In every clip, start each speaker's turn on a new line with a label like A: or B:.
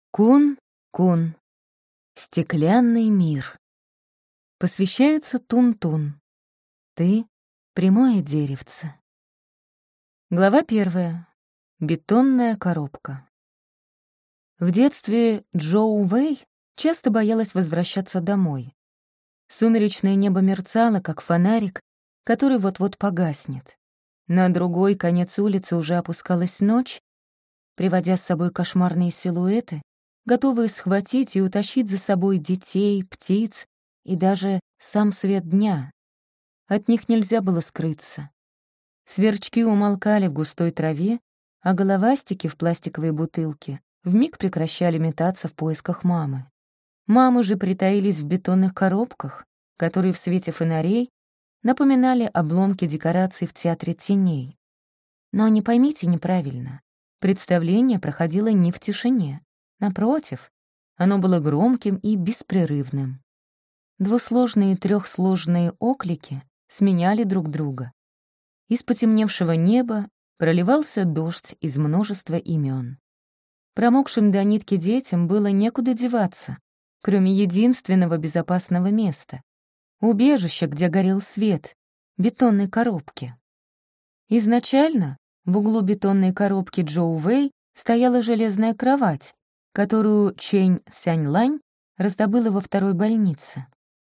A: Кун-кун. Стеклянный мир. Посвящается Тун-Тун. Ты — прямое деревце. Глава 1. Бетонная коробка. В детстве Джоу Вэй часто боялась возвращаться домой. Сумеречное небо мерцало, как фонарик, который вот-вот погаснет. На другой конец улицы уже опускалась ночь, приводя с собой кошмарные силуэты, готовые схватить и утащить за собой детей, птиц и даже сам свет дня. От них нельзя было скрыться. Сверчки умолкали в густой траве, а головастики в пластиковой бутылке вмиг прекращали метаться в поисках мамы. Мамы же притаились в бетонных коробках, которые в свете фонарей напоминали обломки декораций в театре теней. Но не поймите неправильно, представление проходило не в тишине. Напротив, оно было громким и беспрерывным. Двусложные и трехсложные оклики сменяли друг друга. Из потемневшего неба проливался дождь из множества имен. Промокшим до нитки детям было некуда деваться, кроме единственного безопасного места — убежища, где горел свет, бетонной коробки. Изначально в углу бетонной коробки Джоу Вэй стояла железная кровать, которую Чэнь Сянь-Лань раздобыла во второй больнице.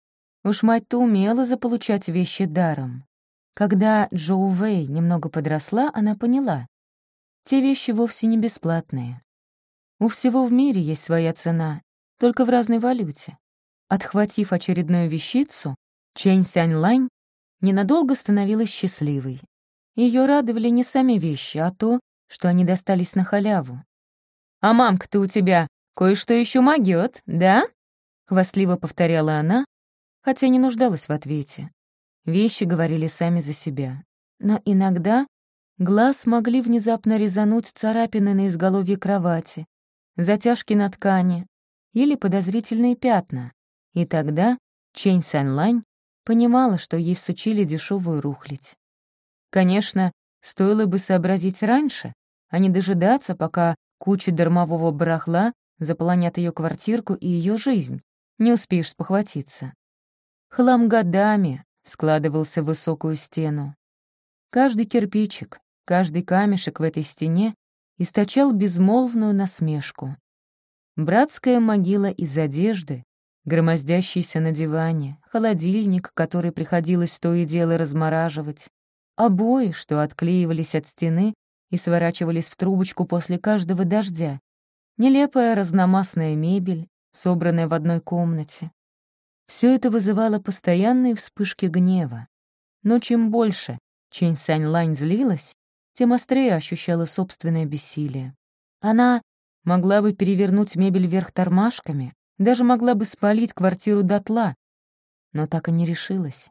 A: Уж мать-то умела заполучать вещи даром. Когда Джоу Вэй немного подросла, она поняла — те вещи вовсе не бесплатные. У всего в мире есть своя цена, только в разной валюте. Отхватив очередную вещицу, Чэнь Сянь-Лань ненадолго становилась счастливой. Ее радовали не сами вещи, а то, что они достались на халяву. «А мамка-то у тебя кое-что еще могёт, да?» — хвастливо повторяла она, хотя не нуждалась в ответе. Вещи говорили сами за себя. Но иногда глаз могли внезапно резануть царапины на изголовье кровати, затяжки на ткани или подозрительные пятна. И тогда Чэнь Сянь-Лань понимала, что ей всучили дешевую рухлядь. Конечно, стоило бы сообразить раньше, а не дожидаться, пока куча дармового барахла заполонят ее квартирку и ее жизнь. Не успеешь спохватиться. Хлам годами складывался в высокую стену. Каждый кирпичик, каждый камешек в этой стене источал безмолвную насмешку. Братская могила из одежды, громоздящаяся на диване, холодильник, который приходилось то и дело размораживать, обои, что отклеивались от стены и сворачивались в трубочку после каждого дождя, нелепая разномастная мебель, собранная в одной комнате. Все это вызывало постоянные вспышки гнева. Но чем больше Чэнь Сянь-Лань злилась, тем острее ощущала собственное бессилие. Она могла бы перевернуть мебель вверх тормашками, даже могла бы спалить квартиру дотла, но так и не решилась.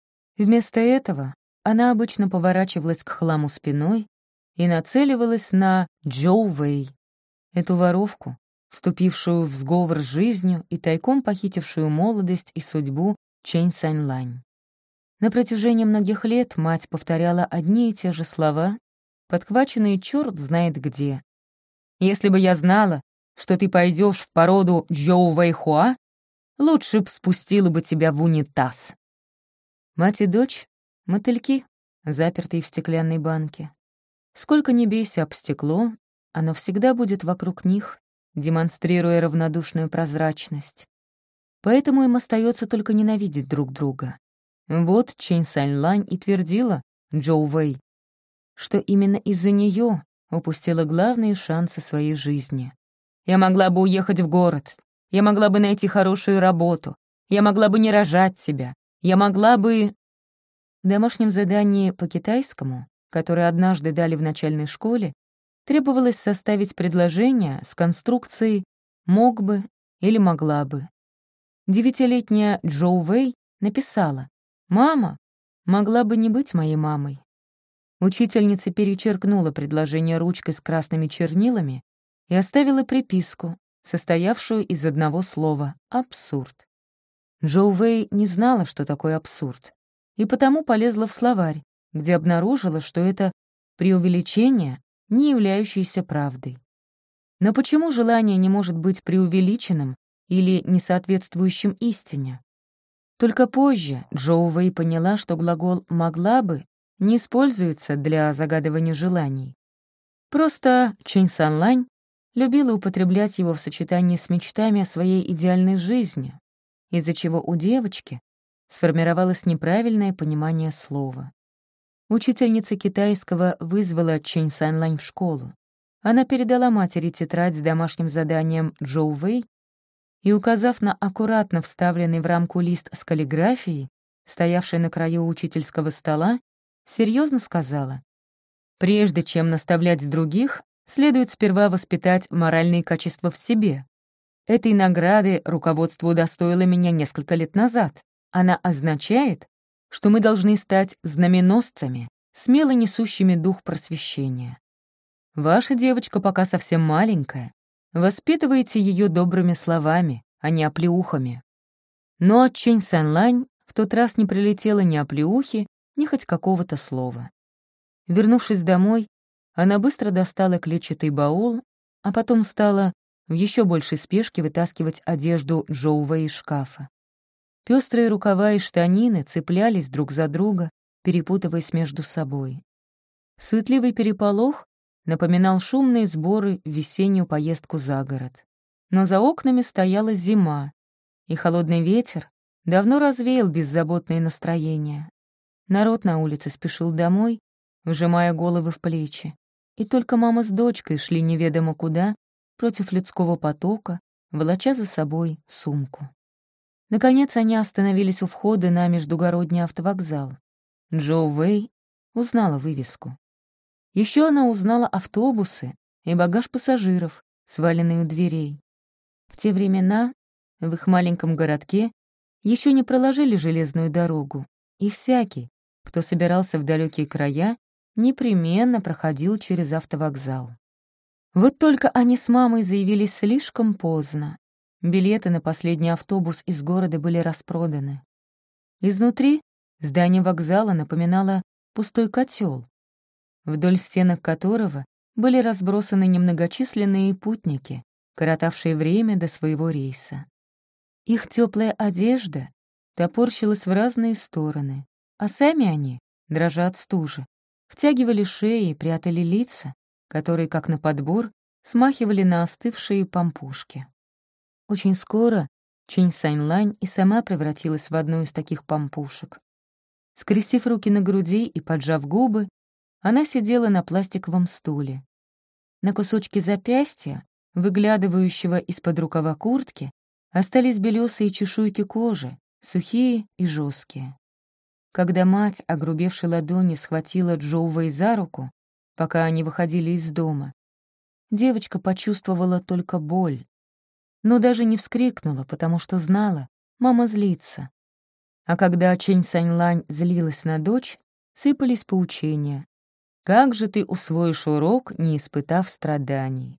A: Вместо этого она обычно поворачивалась к хламу спиной и нацеливалась на Джоу Вэй, эту воровку, вступившую в сговор с жизнью и тайком похитившую молодость и судьбу Чэнь Сянь-Лань. На протяжении многих лет мать повторяла одни и те же слова, подхваченные черт знает где. «Если бы я знала, что ты пойдешь в породу Джоу Вэйхуа, лучше б спустила бы тебя в унитаз». Мать и дочь — мотыльки, запертые в стеклянной банке. Сколько ни бейся об стекло, оно всегда будет вокруг них, демонстрируя равнодушную прозрачность. Поэтому им остается только ненавидеть друг друга. Вот Чэнь Сянь-Лань и твердила Джоу Вэй, что именно из-за нее упустила главные шансы своей жизни. «Я могла бы уехать в город, я могла бы найти хорошую работу, я могла бы не рожать тебя, я могла бы...» В домашнем задании по китайскому, которое однажды дали в начальной школе, требовалось составить предложение с конструкцией «мог бы» или «могла бы». 9-летняя Джоу Вэй написала: «Мама могла бы не быть моей мамой». Учительница перечеркнула предложение ручкой с красными чернилами и оставила приписку, состоявшую из одного слова «абсурд». Джоу Вэй не знала, что такое абсурд, и потому полезла в словарь, где обнаружила, что это преувеличение, не являющееся правдой. Но почему желание не может быть преувеличенным или несоответствующим истине? Только позже Джоу Вэй поняла, что глагол «могла бы» не используется для загадывания желаний. Просто Чэнь Санлань любила употреблять его в сочетании с мечтами о своей идеальной жизни, из-за чего у девочки сформировалось неправильное понимание слова. Учительница китайского вызвала Чэнь Санлань в школу. Она передала матери тетрадь с домашним заданием Джоу Вэй и, указав на аккуратно вставленный в рамку лист с каллиграфией, стоявший на краю учительского стола, серьезно сказала: «Прежде чем наставлять других, следует сперва воспитать моральные качества в себе. Этой награды руководство удостоило меня несколько лет назад. Она означает, что мы должны стать знаменосцами, смело несущими дух просвещения. Ваша девочка пока совсем маленькая. Воспитывайте ее добрыми словами, а не оплеухами». Но от Чэнь Санлань в тот раз не прилетело ни оплеухи, ни хоть какого-то слова. Вернувшись домой, она быстро достала клетчатый баул, а потом стала в еще большей спешке вытаскивать одежду Джоу Вэй из шкафа. Пестрые рукава и штанины цеплялись друг за друга, перепутываясь между собой. Суетливый переполох напоминал шумные сборы в весеннюю поездку за город. Но за окнами стояла зима, и холодный ветер давно развеял беззаботное настроение. Народ на улице спешил домой, вжимая головы в плечи, и только мама с дочкой шли неведомо куда, против людского потока, волоча за собой сумку. Наконец они остановились у входа на междугородний автовокзал. Джоу Вэй узнала вывеску. Еще она узнала автобусы и багаж пассажиров, сваленные у дверей. В те времена в их маленьком городке еще не проложили железную дорогу, и всякий, кто собирался в далекие края, непременно проходил через автовокзал. Вот только они с мамой заявились слишком поздно. Билеты на последний автобус из города были распроданы. Изнутри здание вокзала напоминало пустой котел, вдоль стенок которого были разбросаны немногочисленные путники, коротавшие время до своего рейса. Их теплая одежда топорщилась в разные стороны, а сами они, дрожа от стужи, втягивали шеи и прятали лица, которые, как на подбор, смахивали на остывшие пампушки. Очень скоро Чэнь Санлань и сама превратилась в одну из таких пампушек. Скрестив руки на груди и поджав губы, она сидела на пластиковом стуле. На кусочке запястья, выглядывающего из-под рукава куртки, остались белесые чешуйки кожи, сухие и жесткие. Когда мать, огрубевшей ладонью, схватила Джоу Вэй за руку, пока они выходили из дома, девочка почувствовала только боль, но даже не вскрикнула, потому что знала, мама злится. А когда Чэнь Санлань злилась на дочь, сыпались поучения. «Как же ты усвоишь урок, не испытав страданий?»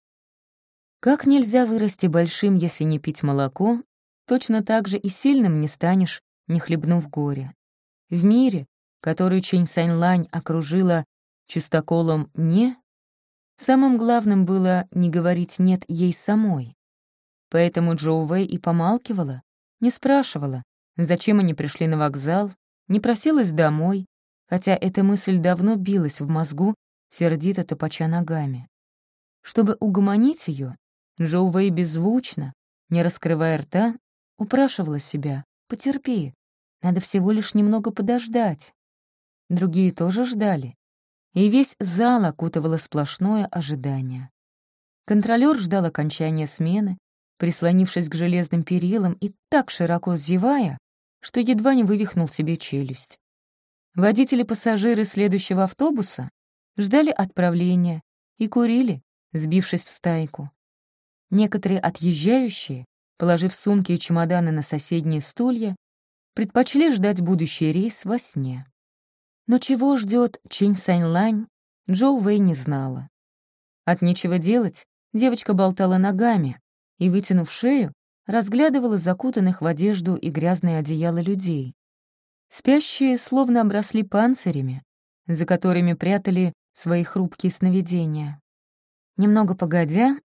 A: Как нельзя вырасти большим, если не пить молоко, точно так же и сильным не станешь, не хлебнув горе. В мире, который Чэнь Санлань окружила чистоколом «не», самым главным было не говорить «нет» ей самой. Поэтому Джоу Вэй и помалкивала, не спрашивала, зачем они пришли на вокзал, не просилась домой, хотя эта мысль давно билась в мозгу, сердито топоча ногами. Чтобы угомонить ее, Джоу Вэй беззвучно, не раскрывая рта, упрашивала себя: «Потерпи, надо всего лишь немного подождать». Другие тоже ждали, и весь зал окутывало сплошное ожидание. Контролёр ждал окончания смены, прислонившись к железным перилам и так широко зевая, что едва не вывихнул себе челюсть. Водители-пассажиры следующего автобуса ждали отправления и курили, сбившись в стайку. Некоторые отъезжающие, положив сумки и чемоданы на соседние стулья, предпочли ждать будущий рейс во сне. Но чего ждет Чэнь Санлань, Джоу Вэй не знала. От нечего делать девочка болтала ногами и, вытянув шею, разглядывала закутанных в одежду и грязное одеяло людей. Спящие словно обросли панцирями, за которыми прятали свои хрупкие сновидения. Немного погодя,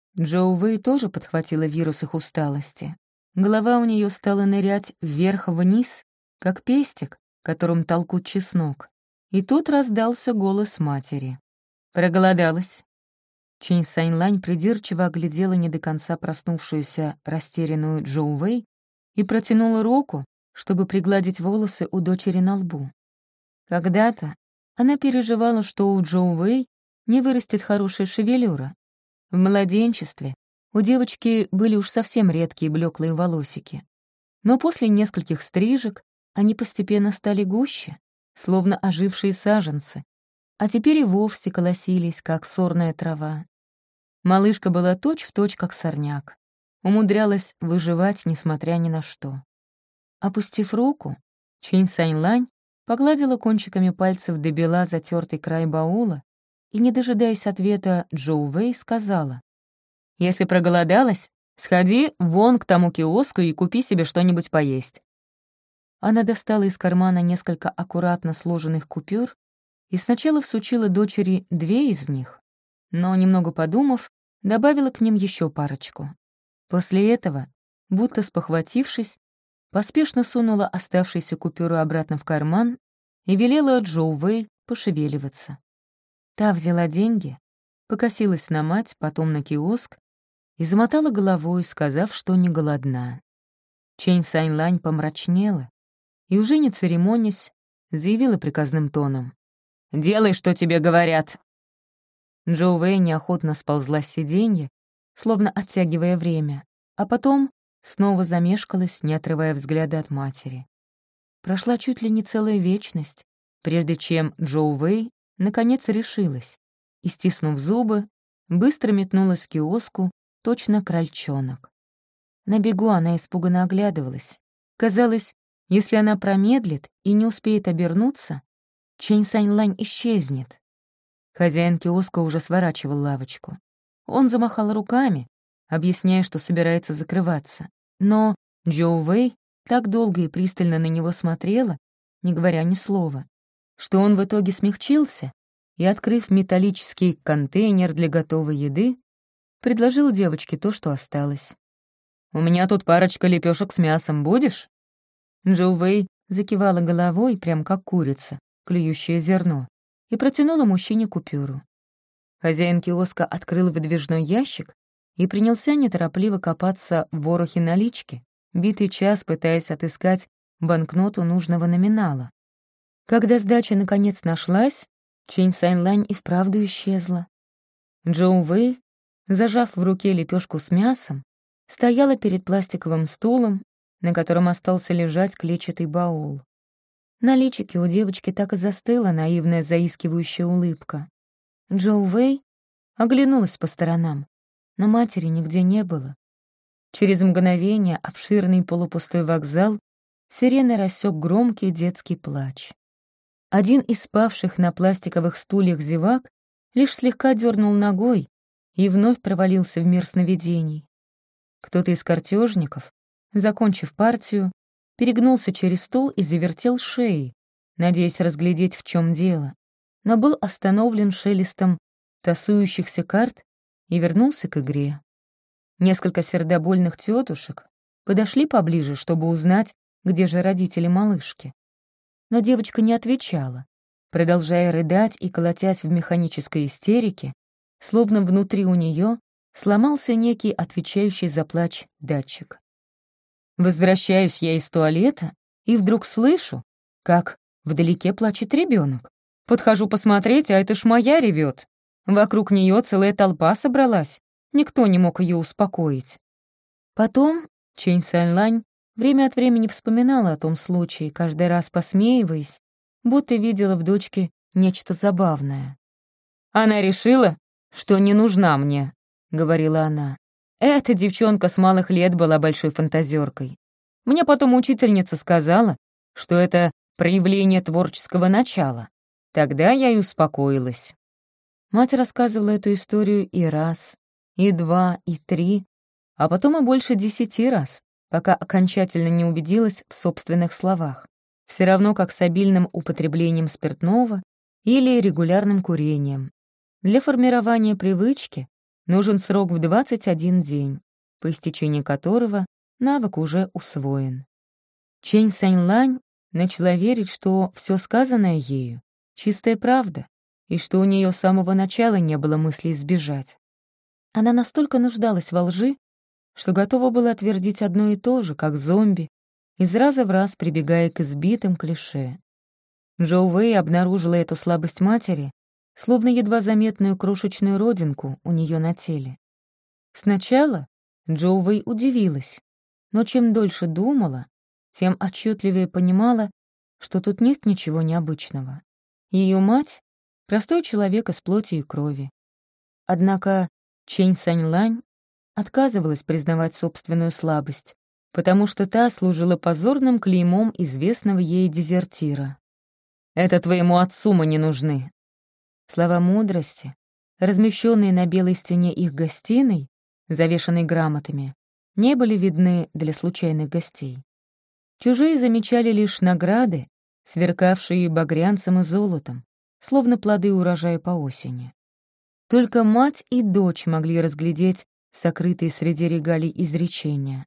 A: Джоу Вэй тоже подхватила вирус их усталости. Голова у нее стала нырять вверх-вниз, как пестик, которым толкут чеснок. И тут раздался голос матери. «Проголодалась». Чэнь Саньлань придирчиво оглядела не до конца проснувшуюся растерянную Джоу Вэй и протянула руку, чтобы пригладить волосы у дочери на лбу. Когда-то она переживала, что у Джоу Вэй не вырастет хорошая шевелюра. В младенчестве у девочки были уж совсем редкие блеклые волосики. Но после нескольких стрижек они постепенно стали гуще, словно ожившие саженцы, а теперь и вовсе колосились, как сорная трава. Малышка была точь-в-точь, как сорняк, умудрялась выживать, несмотря ни на что. Опустив руку, Чэнь Саньлань погладила кончиками пальцев до бела затертый край баула и, не дожидаясь ответа, Джоу Вэй сказала: «Если проголодалась, сходи вон к тому киоску и купи себе что-нибудь поесть». Она достала из кармана несколько аккуратно сложенных купюр и сначала всучила дочери 2 из них, но, немного подумав, добавила к ним еще парочку. После этого, будто спохватившись, поспешно сунула оставшиеся купюры обратно в карман и велела Джоу Вэй пошевеливаться. Та взяла деньги, покосилась на мать, потом на киоск и замотала головой, сказав, что не голодна. Чэнь Саньлань помрачнела и, уже не церемонясь, заявила приказным тоном: «Делай, что тебе говорят». Джоу Вэй неохотно сползла с сиденья, словно оттягивая время, а потом снова замешкалась, не отрывая взгляда от матери. Прошла чуть ли не целая вечность, прежде чем Джоу Вэй наконец решилась и, стиснув зубы, быстро метнулась к киоску, точно крольчонок. На бегу она испуганно оглядывалась. Казалось, если она промедлит и не успеет обернуться, Чэнь Саньлань исчезнет. Хозяин киоска уже сворачивал лавочку. Он замахал руками, объясняя, что собирается закрываться. Но Джоу Вэй так долго и пристально на него смотрела, не говоря ни слова, что он в итоге смягчился и, открыв металлический контейнер для готовой еды, предложил девочке то, что осталось. «У меня тут парочка лепешек с мясом, будешь?» Джоу Вэй закивала головой, прям как курица, клюющая зерно, и протянула мужчине купюру. Хозяин киоска открыл выдвижной ящик и принялся неторопливо копаться в ворохе налички, битый час пытаясь отыскать банкноту нужного номинала. Когда сдача наконец нашлась, Чэнь Саньлань и вправду исчезла. Джоу Вэй, зажав в руке лепешку с мясом, стояла перед пластиковым стулом, на котором остался лежать клетчатый баул. На личике у девочки так и застыла наивная заискивающая улыбка. Джоу Вэй оглянулась по сторонам, но матери нигде не было. Через мгновение обширный полупустой вокзал сиреной рассек громкий детский плач. Один из спавших на пластиковых стульях зевак лишь слегка дернул ногой и вновь провалился в мир сновидений. Кто-то из картежников, закончив партию, перегнулся через стол и завертел шеей, надеясь разглядеть, в чем дело, но был остановлен шелестом тасующихся карт и вернулся к игре. Несколько сердобольных тетушек подошли поближе, чтобы узнать, где же родители малышки. Но девочка не отвечала, продолжая рыдать и колотясь в механической истерике, словно внутри у нее сломался некий отвечающий за плач датчик. Возвращаюсь я из туалета и вдруг слышу, как вдалеке плачет ребенок. Подхожу посмотреть, а это ж моя ревет. Вокруг нее целая толпа собралась. Никто не мог ее успокоить. Потом Чэнь Саньлань время от времени вспоминала о том случае, каждый раз посмеиваясь, будто видела в дочке нечто забавное. «Она решила, что не нужна мне», — говорила она. «Эта девчонка с малых лет была большой фантазеркой. Мне потом учительница сказала, что это проявление творческого начала. Тогда я и успокоилась». Мать рассказывала эту историю и раз, и 2, и 3, а потом и больше 10 раз, пока окончательно не убедилась в собственных словах. Все равно как с обильным употреблением спиртного или регулярным курением. Для формирования привычки нужен срок в 21 день, по истечении которого навык уже усвоен. Чэнь Саньлань начала верить, что все сказанное ею — чистая правда, и что у нее с самого начала не было мысли сбежать. Она настолько нуждалась во лжи, что готова была твердить одно и то же, как зомби, из раза в раз прибегая к избитым клише. Джоу Вэй обнаружила эту слабость матери, словно едва заметную крошечную родинку у нее на теле. Сначала Джоу Вэй удивилась, но чем дольше думала, тем отчетливее понимала, что тут нет ничего необычного. Ее мать — простой человек из плоти и крови. Однако Чэнь Саньлань отказывалась признавать собственную слабость, потому что та служила позорным клеймом известного ей дезертира. «Это твоему отцу мы не нужны». Слова мудрости, размещенные на белой стене их гостиной, завешанной грамотами, не были видны для случайных гостей. Чужие замечали лишь награды, сверкавшие багрянцем и золотом, словно плоды урожая по осени. Только мать и дочь могли разглядеть сокрытые среди регалий изречения.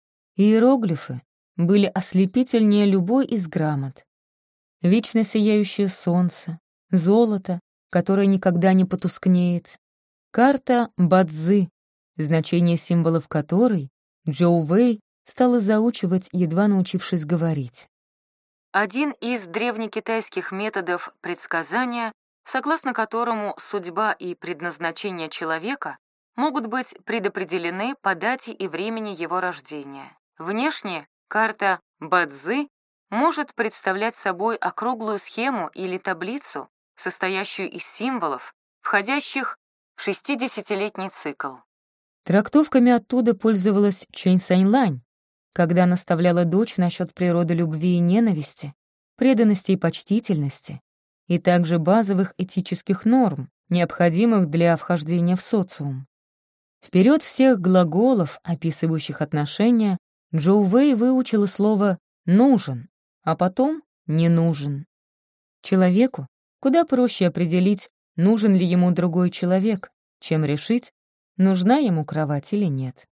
A: Иероглифы были ослепительнее любой из грамот. Вечно сияющее солнце, золото, которое никогда не потускнеет, карта Бадзи, значение символов которой Джоу Вэй стала заучивать, едва научившись говорить. Один из древнекитайских методов предсказания, согласно которому судьба и предназначение человека могут быть предопределены по дате и времени его рождения. Внешне карта Бадзи может представлять собой округлую схему или таблицу, состоящую из символов, входящих в 60-летний цикл. Трактовками оттуда пользовалась Чэнь Саньлань, когда наставляла дочь насчет природы любви и ненависти, преданности и почтительности, и также базовых этических норм, необходимых для вхождения в социум. Вперед всех глаголов, описывающих отношения, Джоу Вэй выучила слово «нужен», а потом «не нужен». Человеку куда проще определить, нужен ли ему другой человек, чем решить, нужна ему кровать или нет.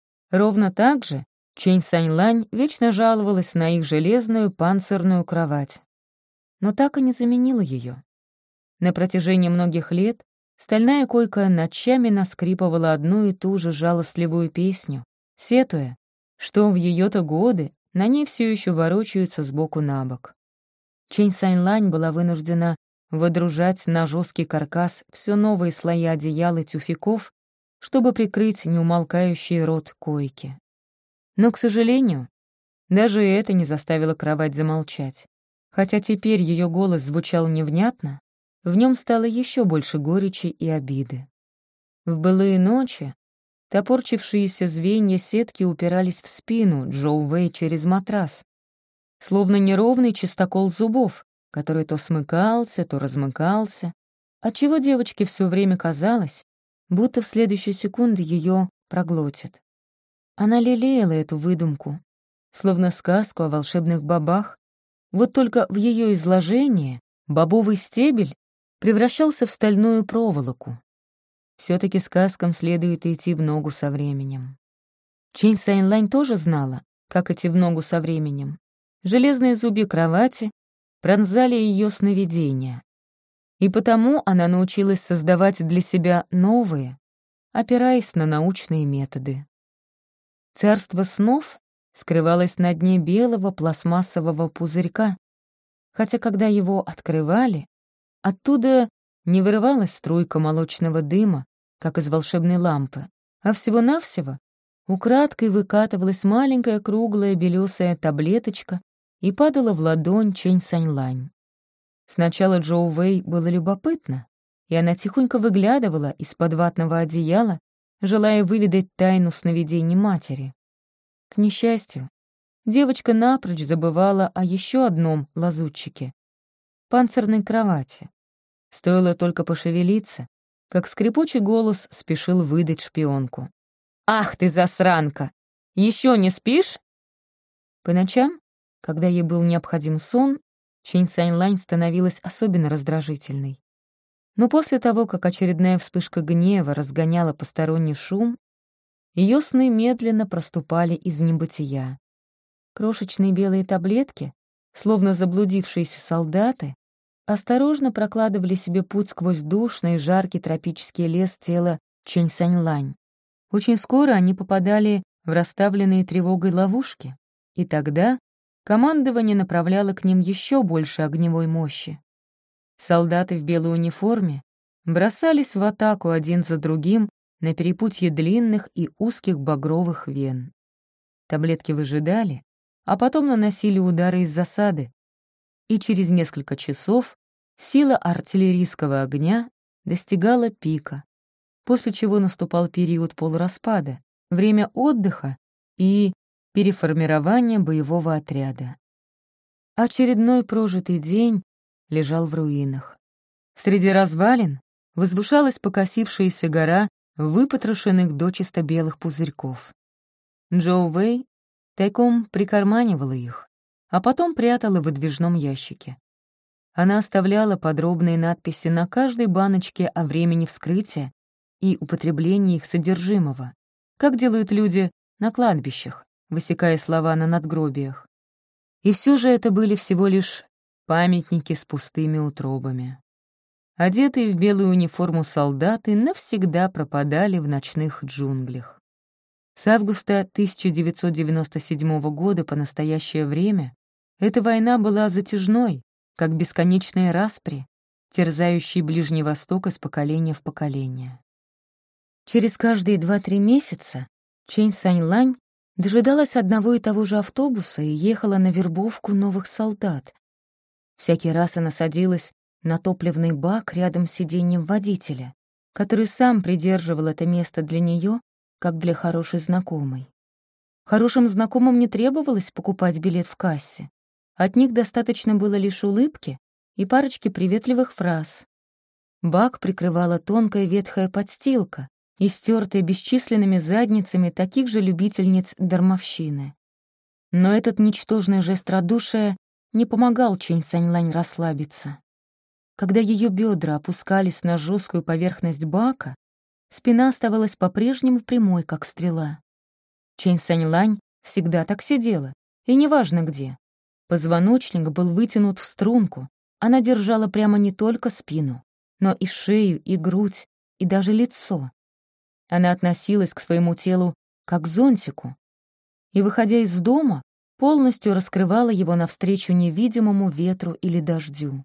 A: Ровно так же Чэнь Саньлань вечно жаловалась на их железную панцирную кровать, но так и не заменила ее. На протяжении многих лет стальная койка ночами наскрипывала одну и ту же жалостливую песню, сетуя, что в ее-то годы на ней все еще ворочаются сбоку на бок. Чэнь Саньлань была вынуждена выдружать на жесткий каркас все новые слои одеял и тюфяков, чтобы прикрыть неумолкающий рот койки. Но, к сожалению, даже это не заставило кровать замолчать. Хотя теперь ее голос звучал невнятно, в нем стало еще больше горечи и обиды. В былые ночи топорчившиеся звенья сетки упирались в спину Джоу Вэй через матрас, словно неровный чистокол зубов, который то смыкался, то размыкался, отчего девочке все время казалось, будто в следующую секунду ее проглотит. Она лелеяла эту выдумку, словно сказку о волшебных бобах, вот только в ее изложении бобовый стебель превращался в стальную проволоку. Все-таки сказкам следует идти в ногу со временем. Чэнь Саньлань тоже знала, как идти в ногу со временем. Железные зубья кровати пронзали ее сновидения. И потому она научилась создавать для себя новые, опираясь на научные методы. Царство снов скрывалось на дне белого пластмассового пузырька, хотя когда его открывали, оттуда не вырывалась струйка молочного дыма, как из волшебной лампы, а всего-навсего украдкой выкатывалась маленькая круглая белесая таблеточка и падала в ладонь Чэнь Саньлань. Сначала Джоу Вэй было любопытно, и она тихонько выглядывала из-под ватного одеяла, желая выведать тайну сновидений матери. К несчастью, девочка напрочь забывала о еще одном лазутчике — панцирной кровати. Стоило только пошевелиться, как скрипучий голос спешил выдать шпионку. «Ах ты, засранка! Еще не спишь?» По ночам, когда ей был необходим сон, Чэнь Саньлань становилась особенно раздражительной. Но после того, как очередная вспышка гнева разгоняла посторонний шум, ее сны медленно проступали из небытия. Крошечные белые таблетки, словно заблудившиеся солдаты, осторожно прокладывали себе путь сквозь душный и жаркий тропический лес тела Чэнь Саньлань. Очень скоро они попадали в расставленные тревогой ловушки, и тогда командование направляло к ним еще больше огневой мощи. Солдаты в белой униформе бросались в атаку один за другим на перепутье длинных и узких багровых вен. Таблетки выжидали, а потом наносили удары из засады, и через несколько часов сила артиллерийского огня достигала пика, после чего наступал период полураспада, время отдыха и переформирования боевого отряда. Очередной прожитый день лежал в руинах. Среди развалин возвышалась покосившаяся гора выпотрошенных дочисто белых пузырьков. Джоу Вэй тайком прикарманивала их, а потом прятала в выдвижном ящике. Она оставляла подробные надписи на каждой баночке о времени вскрытия и употреблении их содержимого, как делают люди на кладбищах, высекая слова на надгробиях. И все же это были всего лишь памятники с пустыми утробами. Одетые в белую униформу солдаты навсегда пропадали в ночных джунглях. С августа 1997 года по настоящее время эта война была затяжной, как бесконечные распри, терзающие Ближний Восток из поколения в поколение. Через каждые 2-3 месяца Чэнь Саньлань дожидалась одного и того же автобуса и ехала на вербовку новых солдат. Всякий раз она садилась на топливный бак рядом с сиденьем водителя, который сам придерживал это место для нее, как для хорошей знакомой. Хорошим знакомым не требовалось покупать билет в кассе. От них достаточно было лишь улыбки и парочки приветливых фраз. Бак прикрывала тонкая ветхая подстилка, истертая бесчисленными задницами таких же любительниц дармовщины. Но этот ничтожный жест радушия не помогал Чэнь Саньлань расслабиться. Когда ее бедра опускались на жесткую поверхность бака, спина оставалась по-прежнему прямой, как стрела. Чэнь Саньлань всегда так сидела, и неважно где. Позвоночник был вытянут в струнку, она держала прямо не только спину, но и шею, и грудь, и даже лицо. Она относилась к своему телу как к зонтику, и, выходя из дома, полностью раскрывала его навстречу невидимому ветру или дождю.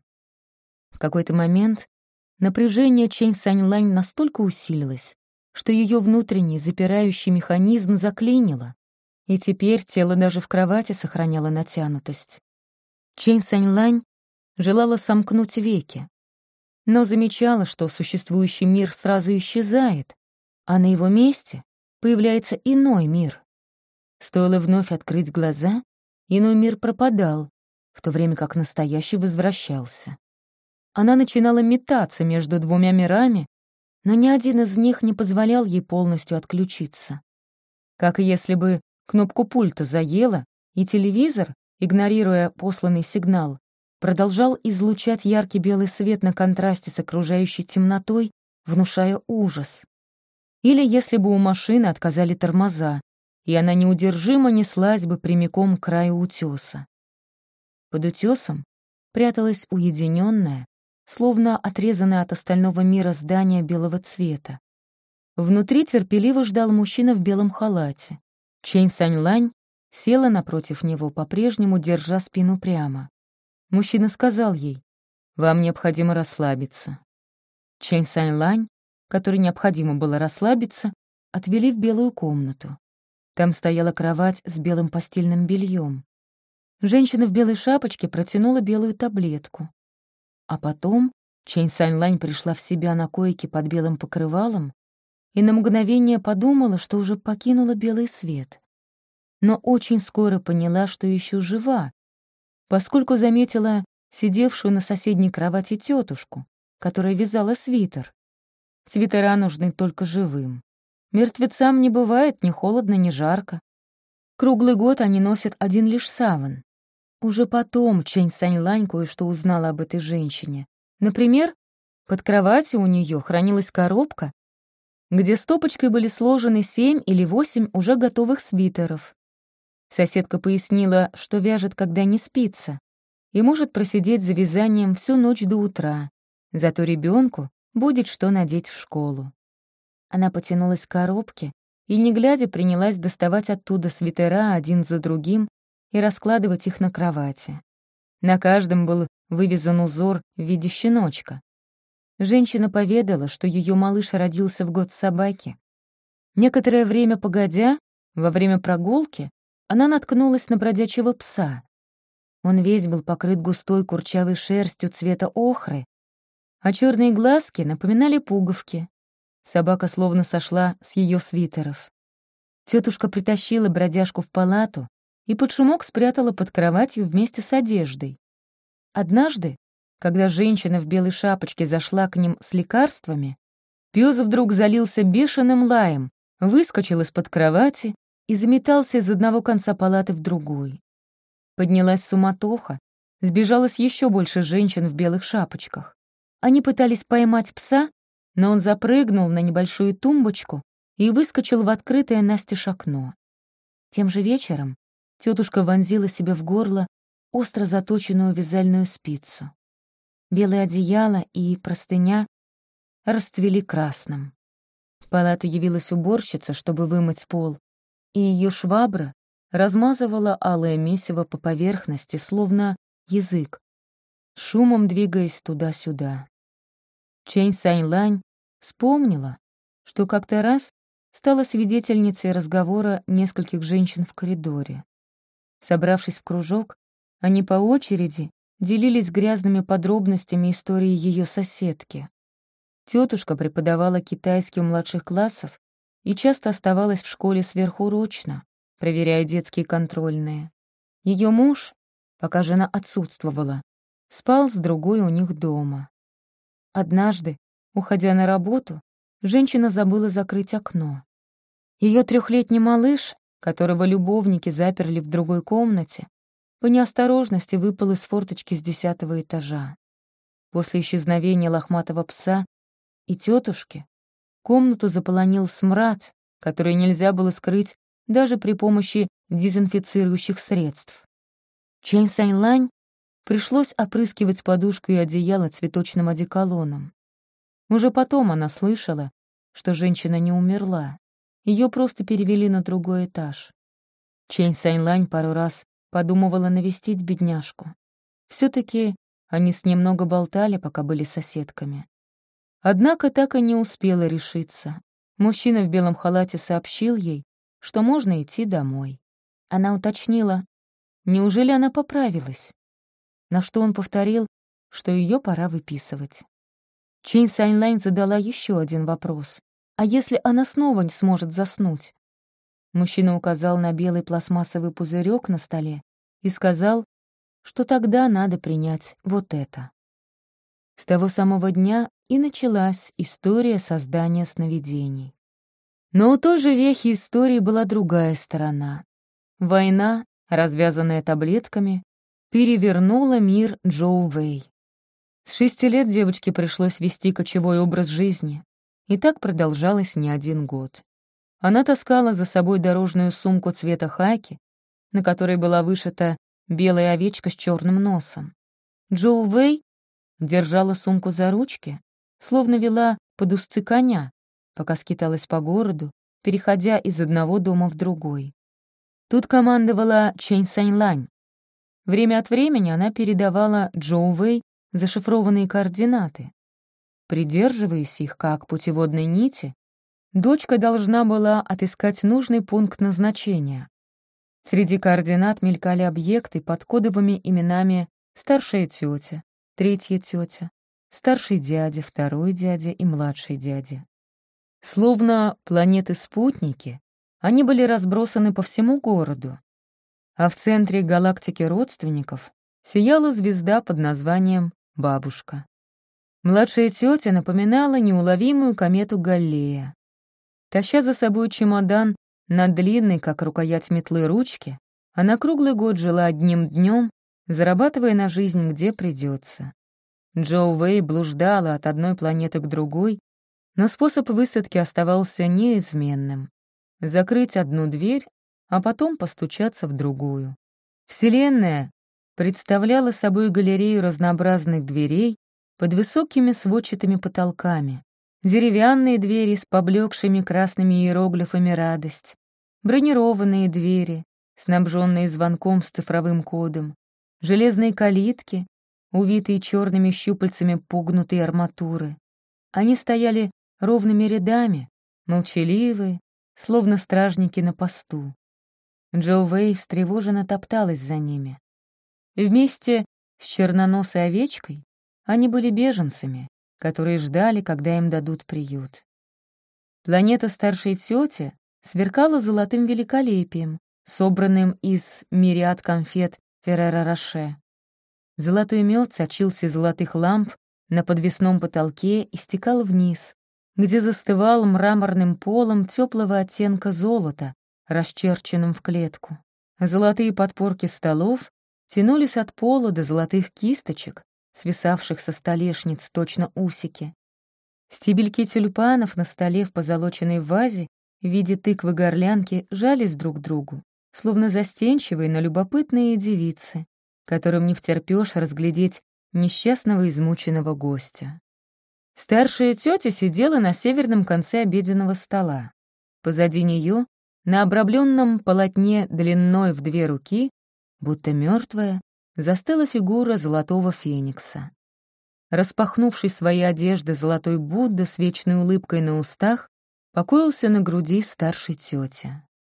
A: В какой-то момент напряжение Чэнь Саньлань настолько усилилось, что ее внутренний запирающий механизм заклинило, и теперь тело даже в кровати сохраняло натянутость. Чэнь Саньлань желала сомкнуть веки, но замечала, что существующий мир сразу исчезает, а на его месте появляется иной мир. Стоило вновь открыть глаза, иной мир пропадал, в то время как настоящий возвращался. Она начинала метаться между двумя мирами, но ни один из них не позволял ей полностью отключиться. Как если бы кнопку пульта заело, и телевизор, игнорируя посланный сигнал, продолжал излучать яркий белый свет на контрасте с окружающей темнотой, внушая ужас. Или если бы у машины отказали тормоза, и она неудержимо неслась бы прямиком к краю утеса. Под утесом пряталась уединенная, словно отрезанное от остального мира здание белого цвета. Внутри терпеливо ждал мужчина в белом халате. Чэнь Саньлань села напротив него, по-прежнему держа спину прямо. Мужчина сказал ей: «Вам необходимо расслабиться». Чэнь Саньлань, которой необходимо было расслабиться, отвели в белую комнату. Там стояла кровать с белым постельным бельем. Женщина в белой шапочке протянула белую таблетку. А потом Чэнь Саньлань пришла в себя на койке под белым покрывалом и на мгновение подумала, что уже покинула белый свет. Но очень скоро поняла, что еще жива, поскольку заметила сидевшую на соседней кровати тетушку, которая вязала свитер. Свитера нужны только живым. Мертвецам не бывает ни холодно, ни жарко. Круглый год они носят один лишь саван. Уже потом Чэнь Саньлань кое-что узнала об этой женщине. Например, Под кроватью у нее хранилась коробка, где стопочкой были сложены 7 или 8 уже готовых свитеров. Соседка пояснила, что вяжет, когда не спится, и может просидеть за вязанием всю ночь до утра, зато ребенку будет что надеть в школу. Она потянулась к коробке и, не глядя, принялась доставать оттуда свитера один за другим и раскладывать их на кровати. На каждом был вывязан узор в виде щеночка. Женщина поведала, что ее малыш родился в год собаки. Некоторое время погодя, во время прогулки, она наткнулась на бродячего пса. Он весь был покрыт густой курчавой шерстью цвета охры, а черные глазки напоминали пуговки. Собака словно сошла с ее свитеров. Тетушка притащила бродяжку в палату и под шумок спрятала под кроватью вместе с одеждой. Однажды, когда женщина в белой шапочке зашла к ним с лекарствами, пёс вдруг залился бешеным лаем, выскочил из-под кровати и заметался из одного конца палаты в другой. Поднялась суматоха, сбежалось еще больше женщин в белых шапочках. Они пытались поймать пса, но он запрыгнул на небольшую тумбочку и выскочил в открытое настежь окно. Тем же вечером тетушка вонзила себе в горло остро заточенную вязальную спицу. Белое одеяло и простыня расцвели красным. В палату явилась уборщица, чтобы вымыть пол, и ее швабра размазывала алое месиво по поверхности, словно язык, шумом двигаясь туда-сюда. Чэнь Сань-Лань вспомнила, что как-то раз стала свидетельницей разговора нескольких женщин в коридоре. Собравшись в кружок, они по очереди делились грязными подробностями истории ее соседки. Тетушка преподавала китайский у младших классов и часто оставалась в школе сверхурочно, проверяя детские контрольные. Ее муж, пока жена отсутствовала, спал с другой у них дома. Однажды, уходя на работу, женщина забыла закрыть окно. Ее 3-летний малыш, которого любовники заперли в другой комнате, по неосторожности выпал из форточки с 10-го этажа. После исчезновения лохматого пса и тетушки комнату заполонил смрад, который нельзя было скрыть даже при помощи дезинфицирующих средств. Чэнь Сань-Лань пришлось опрыскивать подушку и одеяло цветочным одеколоном. Уже потом она слышала, что женщина не умерла, ее просто перевели на другой этаж. Чэнь Сань-Лань пару раз подумывала навестить бедняжку. Все-таки они с ней много болтали, пока были соседками. Однако так и не успела решиться. Мужчина в белом халате сообщил ей, что можно идти домой. Она уточнила, неужели она поправилась? На что он повторил, что ее пора выписывать. Чэнь Сань-Лань задала еще один вопрос. А если она снова не сможет заснуть? Мужчина указал на белый пластмассовый пузырек на столе и сказал, что тогда надо принять вот это. С того самого дня и началась история создания сновидений. Но у той же вехи истории была другая сторона. Война, развязанная таблетками, перевернула мир Джоу Вэй. С 6 лет девочке пришлось вести кочевой образ жизни, и так продолжалось не 1 год. Она таскала за собой дорожную сумку цвета хаки, на которой была вышита белая овечка с черным носом. Джоу Вэй держала сумку за ручки, словно вела под узцы коня, пока скиталась по городу, переходя из одного дома в другой. Тут командовала Чэнь Сань-Лань. Время от времени она передавала Джоу Вэй зашифрованные координаты. Придерживаясь их как путеводной нити, дочка должна была отыскать нужный пункт назначения. Среди координат мелькали объекты под кодовыми именами «старшая тетя», «третья тетя», «старший дядя», «второй дядя» и «младший дядя». Словно планеты-спутники, они были разбросаны по всему городу, а в центре галактики родственников сияла звезда под названием «Бабушка». Младшая тетя напоминала неуловимую комету Галлея. Таща за собой чемодан на длинной, как рукоять метлы, ручке, она круглый год жила одним днем, зарабатывая на жизнь где придется. Джоу Вэй блуждала от одной планеты к другой, но способ высадки оставался неизменным — закрыть одну дверь, а потом постучаться в другую. Вселенная представляла собой галерею разнообразных дверей под высокими сводчатыми потолками, деревянные двери с поблекшими красными иероглифами «Радость», бронированные двери, снабженные звонком с цифровым кодом, железные калитки, увитые черными щупальцами погнутой арматуры. Они стояли ровными рядами, молчаливые, словно стражники на посту. Джоу Вэй встревоженно топталась за ними. Вместе с черноносой овечкой они были беженцами, которые ждали, когда им дадут приют. Планета старшей тети сверкала золотым великолепием, собранным из мириад конфет Ферреро-Роше. Золотой мед сочился из золотых ламп на подвесном потолке и стекал вниз, где застывал мраморным полом теплого оттенка золота, расчерченным в клетку. Золотые подпорки столов тянулись от пола до золотых кисточек, свисавших со столешниц точно усики. Стебельки тюльпанов на столе в позолоченной вазе в виде тыквы-горлянки жались друг к другу, словно застенчивые, но любопытные девицы, которым не втерпёшь разглядеть несчастного измученного гостя. Старшая тетя сидела на северном конце обеденного стола. Позади нее, на обрамленном полотне длиной в 2 руки, будто мертвая, застыла фигура золотого феникса. Распахнувший свои одежды золотой Будда с вечной улыбкой на устах покоился на груди старшей тети.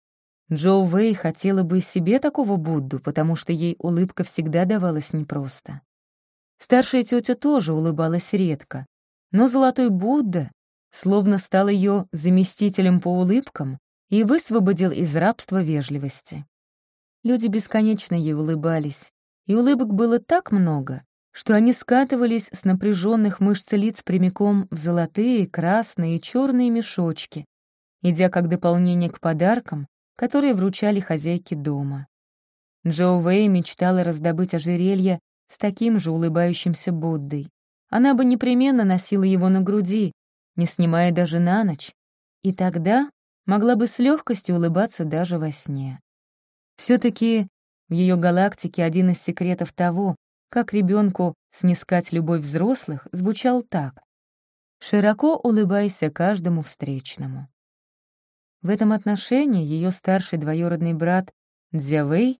A: Джоу Вэй хотела бы и себе такого Будду, потому что ей улыбка всегда давалась непросто. Старшая тетя тоже улыбалась редко, но золотой Будда словно стал ее заместителем по улыбкам и высвободил из рабства вежливости. Люди бесконечно ей улыбались, и улыбок было так много, что они скатывались с напряженных мышц лиц прямиком в золотые, красные и черные мешочки, идя как дополнение к подаркам, которые вручали хозяйки дома. Джоу Вэй мечтала раздобыть ожерелье с таким же улыбающимся Буддой. Она бы непременно носила его на груди, не снимая даже на ночь, и тогда могла бы с легкостью улыбаться даже во сне. Все-таки в ее галактике один из секретов того, как ребенку снискать любовь взрослых, звучал так: «Широко улыбайся каждому встречному». В этом отношении ее старший двоюродный брат Дзявэй,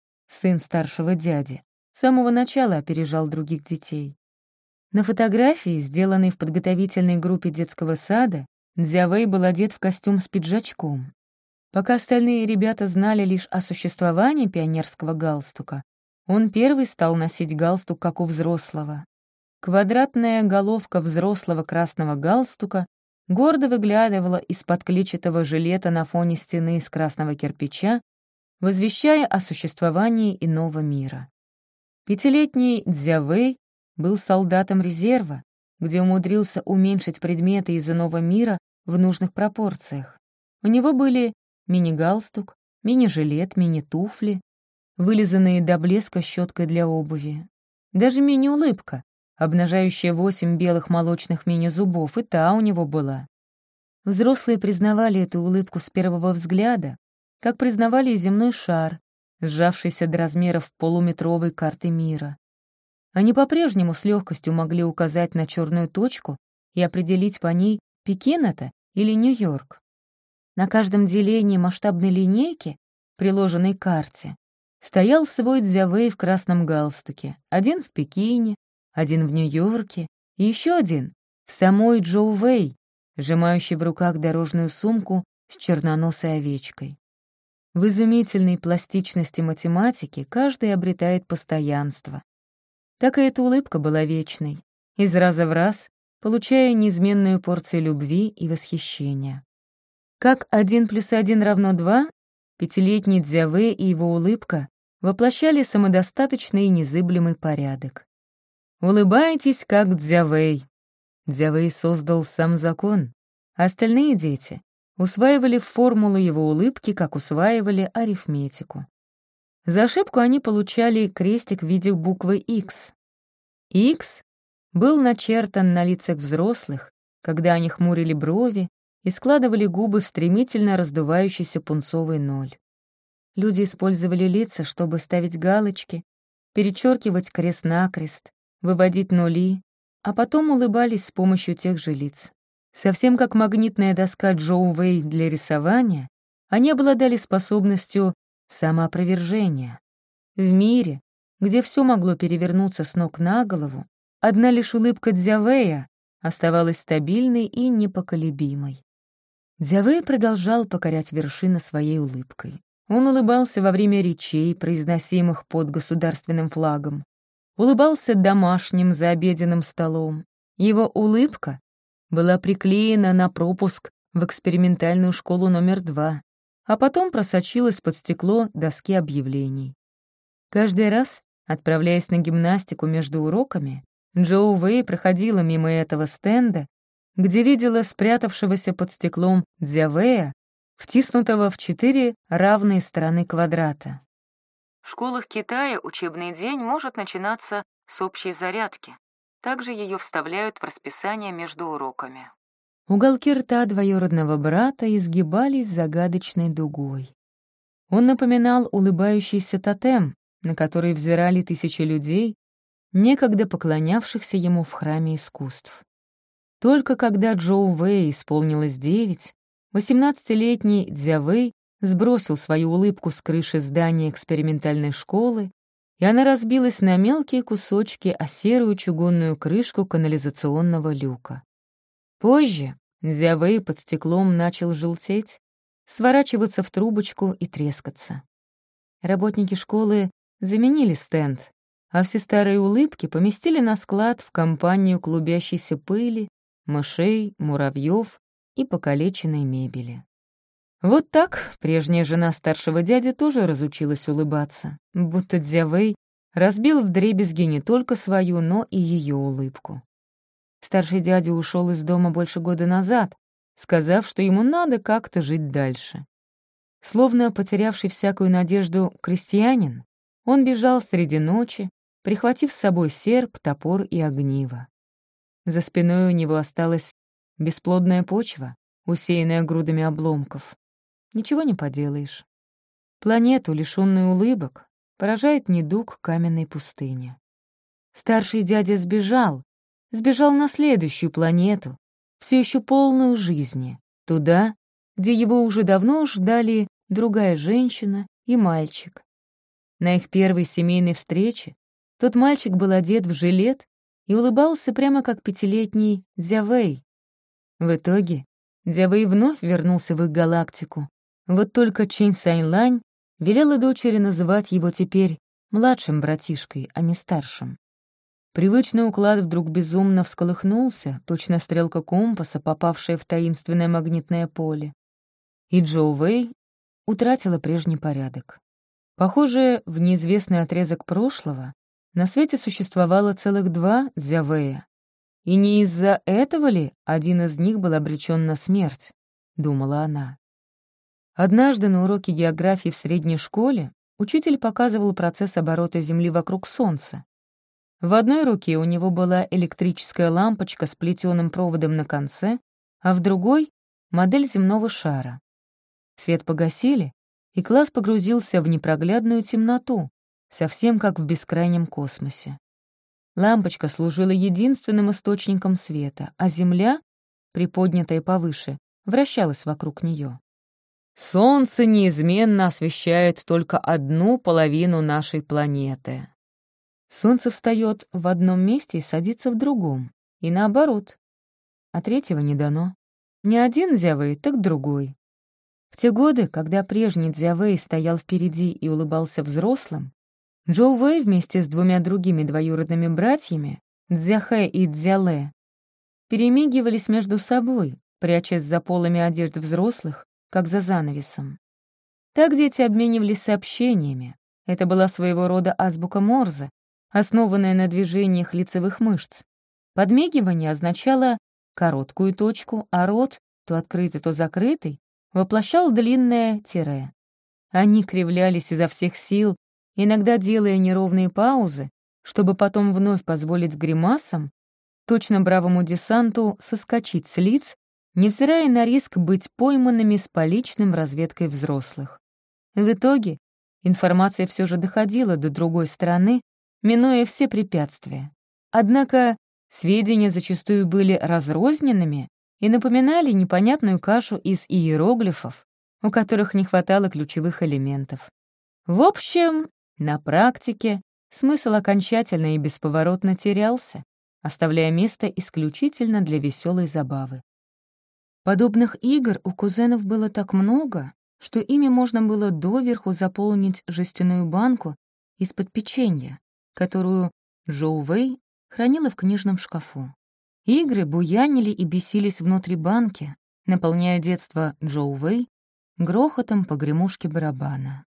A: сын старшего дяди, с самого начала опережал других детей. На фотографии, сделанной в подготовительной группе детского сада, Дзявэй был одет в костюм с пиджачком. Пока остальные ребята знали лишь о существовании пионерского галстука, он первый стал носить галстук, как у взрослого. Квадратная головка взрослого красного галстука гордо выглядывала из-под клетчатого жилета на фоне стены из красного кирпича, возвещая о существовании иного мира. 5-летний Дзявэй был солдатом резерва, где умудрился уменьшить предметы из иного мира в нужных пропорциях. У него были мини-галстук, мини-жилет, мини-туфли, вылизанные до блеска щеткой для обуви. Даже мини-улыбка, обнажающая 8 белых молочных мини-зубов, и та у него была. Взрослые признавали эту улыбку с первого взгляда, как признавали и земной шар, сжавшийся до размеров полуметровой карты мира. Они по-прежнему с легкостью могли указать на черную точку и определить по ней, Пекин это или Нью-Йорк. На каждом делении масштабной линейки, приложенной к карте, стоял свой Дзявэй в красном галстуке, один в Пекине, один в Нью-Йорке и еще один в самой Джоу Вэй, сжимающий в руках дорожную сумку с черноносой овечкой. В изумительной пластичности математики каждый обретает постоянство. Так и эта улыбка была вечной, из раза в раз получая неизменную порцию любви и восхищения. Как 1 + 1 = 2, 5-летний Дзявэй и его улыбка воплощали самодостаточный и незыблемый порядок. «Улыбайтесь, как Дзявэй». Дзявэй создал сам закон, а остальные дети усваивали формулу его улыбки, как усваивали арифметику. За ошибку они получали крестик в виде буквы X. X был начертан на лицах взрослых, когда они хмурили брови и складывали губы в стремительно раздувающийся пунцовый ноль. Люди использовали лица, чтобы ставить галочки, перечеркивать крест-накрест, выводить нули, а потом улыбались с помощью тех же лиц. Совсем как магнитная доска Джоу Вэй для рисования, они обладали способностью самоопровержения. В мире, где все могло перевернуться с ног на голову, одна лишь улыбка Дзявэя оставалась стабильной и непоколебимой. Дзявэй продолжал покорять вершины своей улыбкой. Он улыбался во время речей, произносимых под государственным флагом, улыбался домашним за обеденным столом. Его улыбка была приклеена на пропуск в экспериментальную школу номер 2, а потом просочилась под стекло доски объявлений. Каждый раз, отправляясь на гимнастику между уроками, Джоу Вэй проходила мимо этого стенда, где видела спрятавшегося под стеклом Дзявэя, втиснутого в 4 равные стороны квадрата. В школах Китая учебный день может начинаться с общей зарядки. Также ее вставляют в расписание между уроками. Уголки рта двоюродного брата изгибались загадочной дугой. Он напоминал улыбающийся тотем, на который взирали тысячи людей, некогда поклонявшихся ему в храме искусств. Только когда Джоу Вэй исполнилось 9, 18-летний Дзявэй сбросил свою улыбку с крыши здания экспериментальной школы, и она разбилась на мелкие кусочки о серую чугунную крышку канализационного люка. Позже Дзявэй под стеклом начал желтеть, сворачиваться в трубочку и трескаться. Работники школы заменили стенд, а все старые улыбки поместили на склад в компанию клубящейся пыли, мышей, муравьев и покалеченной мебели. Вот так прежняя жена старшего дяди тоже разучилась улыбаться, будто Дзявэй разбил вдребезги не только свою, но и ее улыбку. Старший дядя ушел из дома больше года назад, сказав, что ему надо как-то жить дальше. Словно потерявший всякую надежду крестьянин, он бежал среди ночи, прихватив с собой серп, топор и огниво. За спиной у него осталась бесплодная почва, усеянная грудами обломков. Ничего не поделаешь. Планету, лишённую улыбок, поражает недуг каменной пустыни. Старший дядя сбежал на следующую планету, все еще полную жизни, туда, где его уже давно ждали другая женщина и мальчик. На их первой семейной встрече тот мальчик был одет в жилет и улыбался прямо как 5-летний Дзявэй. В итоге Дзявэй вновь вернулся в их галактику. Вот только Чэнь Сайнлань велела дочери называть его теперь младшим братишкой, а не старшим. Привычный уклад вдруг безумно всколыхнулся, точно стрелка компаса, попавшая в таинственное магнитное поле. И Джоу Вэй утратила прежний порядок. Похоже, в неизвестный отрезок прошлого на свете существовало целых 2 Дзявэя. И не из-за этого ли один из них был обречен на смерть, думала она. Однажды на уроке географии в средней школе учитель показывал процесс оборота Земли вокруг Солнца. В одной руке у него была электрическая лампочка с плетеным проводом на конце, а в другой — модель земного шара. Свет погасили, и класс погрузился в непроглядную темноту, совсем как в бескрайнем космосе. Лампочка служила единственным источником света, а Земля, приподнятая повыше, вращалась вокруг нее. Солнце неизменно освещает только одну половину нашей планеты. Солнце встает в одном месте и садится в другом, и наоборот. А третьего не дано. Не один Дзявэй, так другой. В те годы, когда прежний Дзявэй стоял впереди и улыбался взрослым, Джоу Вэй вместе с 2 другими двоюродными братьями, Дзяхэ и Дзялэ, перемигивались между собой, прячась за полами одежд взрослых, как за занавесом. Так дети обменивались сообщениями. Это была своего рода азбука Морзе, основанная на движениях лицевых мышц. Подмигивание означало короткую точку, а рот, то открытый, то закрытый, воплощал длинное тире. Они кривлялись изо всех сил, иногда делая неровные паузы, чтобы потом вновь позволить гримасам точно бравому десанту соскочить с лиц, невзирая на риск быть пойманными с поличным разведкой взрослых. В итоге информация все же доходила до другой стороны, минуя все препятствия. Однако сведения зачастую были разрозненными и напоминали непонятную кашу из иероглифов, у которых не хватало ключевых элементов. В общем, на практике смысл окончательно и бесповоротно терялся, оставляя место исключительно для веселой забавы. Подобных игр у кузенов было так много, что ими можно было доверху заполнить жестяную банку из-под печенья, которую Джоу Вэй хранила в книжном шкафу. Игры буянили и бесились внутри банки, наполняя детство Джоу Вэй грохотом погремушки барабана.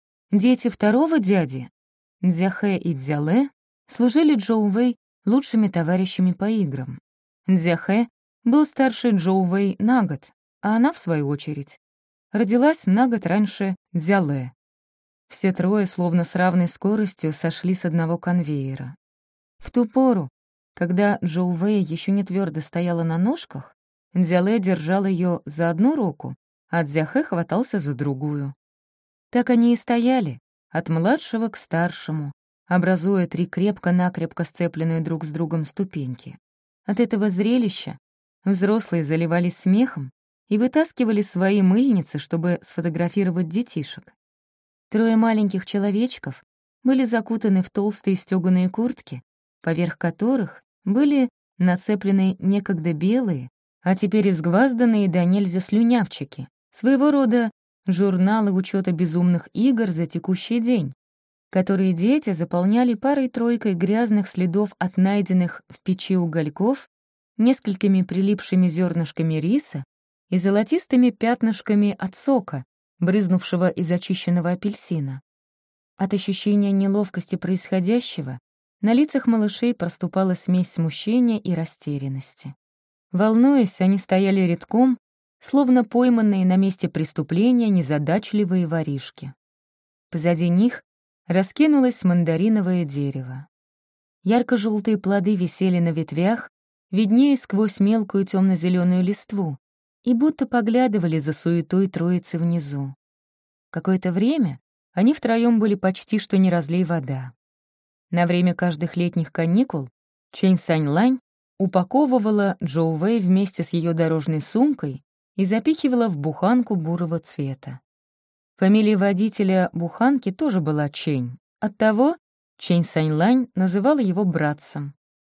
A: Дети второго дяди, Дзяхэ и Дзялэ, служили Джоу Вэй лучшими товарищами по играм. Дзяхэ был старше Джоу Вэй на год, а она, в свою очередь, родилась на год раньше Дзялэ. Все трое словно с равной скоростью сошли с одного конвейера. В ту пору, когда Джоу Вэй еще не твердо стояла на ножках, Дзялэ держал ее за одну руку, а Дзяхэ хватался за другую. Так они и стояли, от младшего к старшему, образуя три крепко-накрепко сцепленные друг с другом ступеньки. От этого зрелища взрослые заливались смехом и вытаскивали свои мыльницы, чтобы сфотографировать детишек. Трое маленьких человечков были закутаны в толстые стёганые куртки, поверх которых были нацеплены некогда белые, а теперь изгвазданные до нельзя слюнявчики, своего рода журналы учета безумных игр за текущий день, которые дети заполняли парой-тройкой грязных следов от найденных в печи угольков, несколькими прилипшими зернышками риса и золотистыми пятнышками от сока, брызнувшего из очищенного апельсина. От ощущения неловкости происходящего на лицах малышей проступала смесь смущения и растерянности. Волнуясь, они стояли редком, словно пойманные на месте преступления незадачливые воришки. Позади них раскинулось мандариновое дерево. Ярко-желтые плоды висели на ветвях, виднеясь сквозь мелкую темно-зеленую листву, и будто поглядывали за суетой троицы внизу. Какое-то время они втроем были почти что не разлей вода. На время каждых летних каникул Чэнь Саньлань упаковывала Джоу Вэй вместе с ее дорожной сумкой и запихивала в буханку бурого цвета. Фамилия водителя буханки тоже была Чэнь. Оттого Чэнь Саньлань называла его братцем.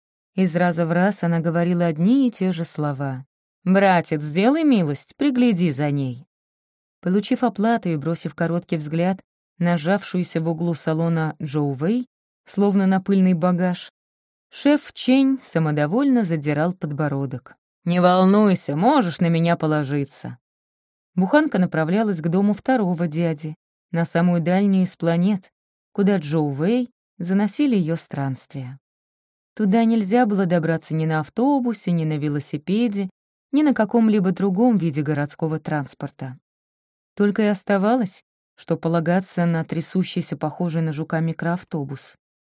A: Из раза в раз она говорила одни и те же слова. «Братец, сделай милость, пригляди за ней». Получив оплату и бросив короткий взгляд на сжавшуюся в углу салона Джоу Вэй, словно на пыльный багаж, шеф Чэнь самодовольно задирал подбородок. «Не волнуйся, можешь на меня положиться». Буханка направлялась к дому второго дяди, на самую дальнюю из планет, куда Джоу Вэй заносили ее странствия. Туда нельзя было добраться ни на автобусе, ни на велосипеде, ни на каком-либо другом виде городского транспорта. Только и оставалось, что полагаться на трясущийся, похожий на жука микроавтобус.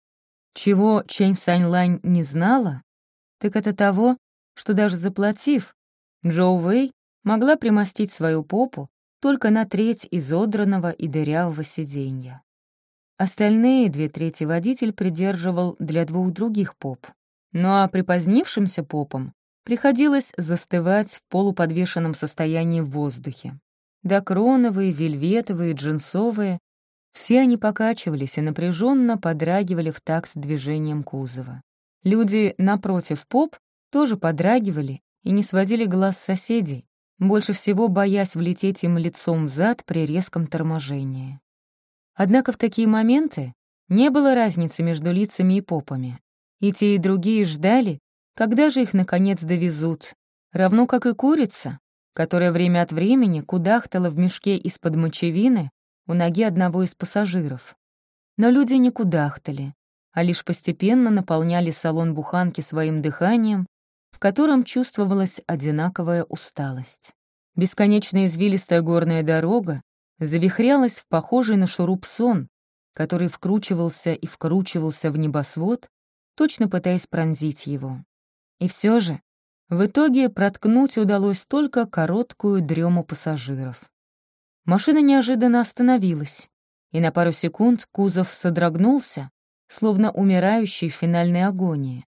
A: Чего Чэнь Саньлань не знала, так это того, что даже заплатив, Джоу Вэй могла примостить свою попу только на треть изодранного и дырявого сиденья. Остальные 2/3 водитель придерживал для двух других поп. Ну а припозднившимся попам приходилось застывать в полуподвешенном состоянии в воздухе. Докроновые, вельветовые, джинсовые — все они покачивались и напряженно подрагивали в такт движением кузова. Люди напротив поп тоже подрагивали и не сводили глаз с соседей, больше всего боясь влететь им лицом в зад при резком торможении. Однако в такие моменты не было разницы между лицами и попами. И те, и другие ждали, когда же их, наконец, довезут, равно как и курица, которая время от времени кудахтала в мешке из-под мочевины у ноги одного из пассажиров. Но люди не кудахтали, а лишь постепенно наполняли салон буханки своим дыханием, в котором чувствовалась одинаковая усталость. Бесконечно извилистая горная дорога завихрялась в похожий на шуруп сон, который вкручивался и вкручивался в небосвод, точно пытаясь пронзить его. И все же в итоге проткнуть удалось только короткую дрему пассажиров. Машина неожиданно остановилась, и на пару секунд кузов содрогнулся, словно умирающий в финальной агонии.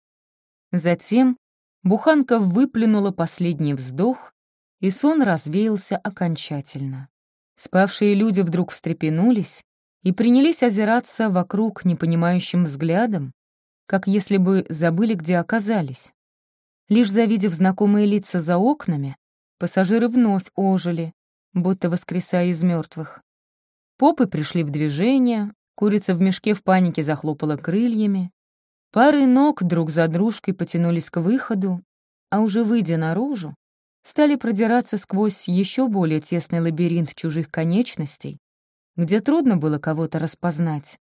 A: Затем буханка выплюнула последний вздох, и сон развеялся окончательно. Спавшие люди вдруг встрепенулись и принялись озираться вокруг непонимающим взглядом, как если бы забыли, где оказались. Лишь завидев знакомые лица за окнами, пассажиры вновь ожили, будто воскресая из мертвых. Попы пришли в движение, курица в мешке в панике захлопала крыльями, пары ног друг за дружкой потянулись к выходу, а уже выйдя наружу, стали продираться сквозь еще более тесный лабиринт чужих конечностей, где трудно было кого-то распознать.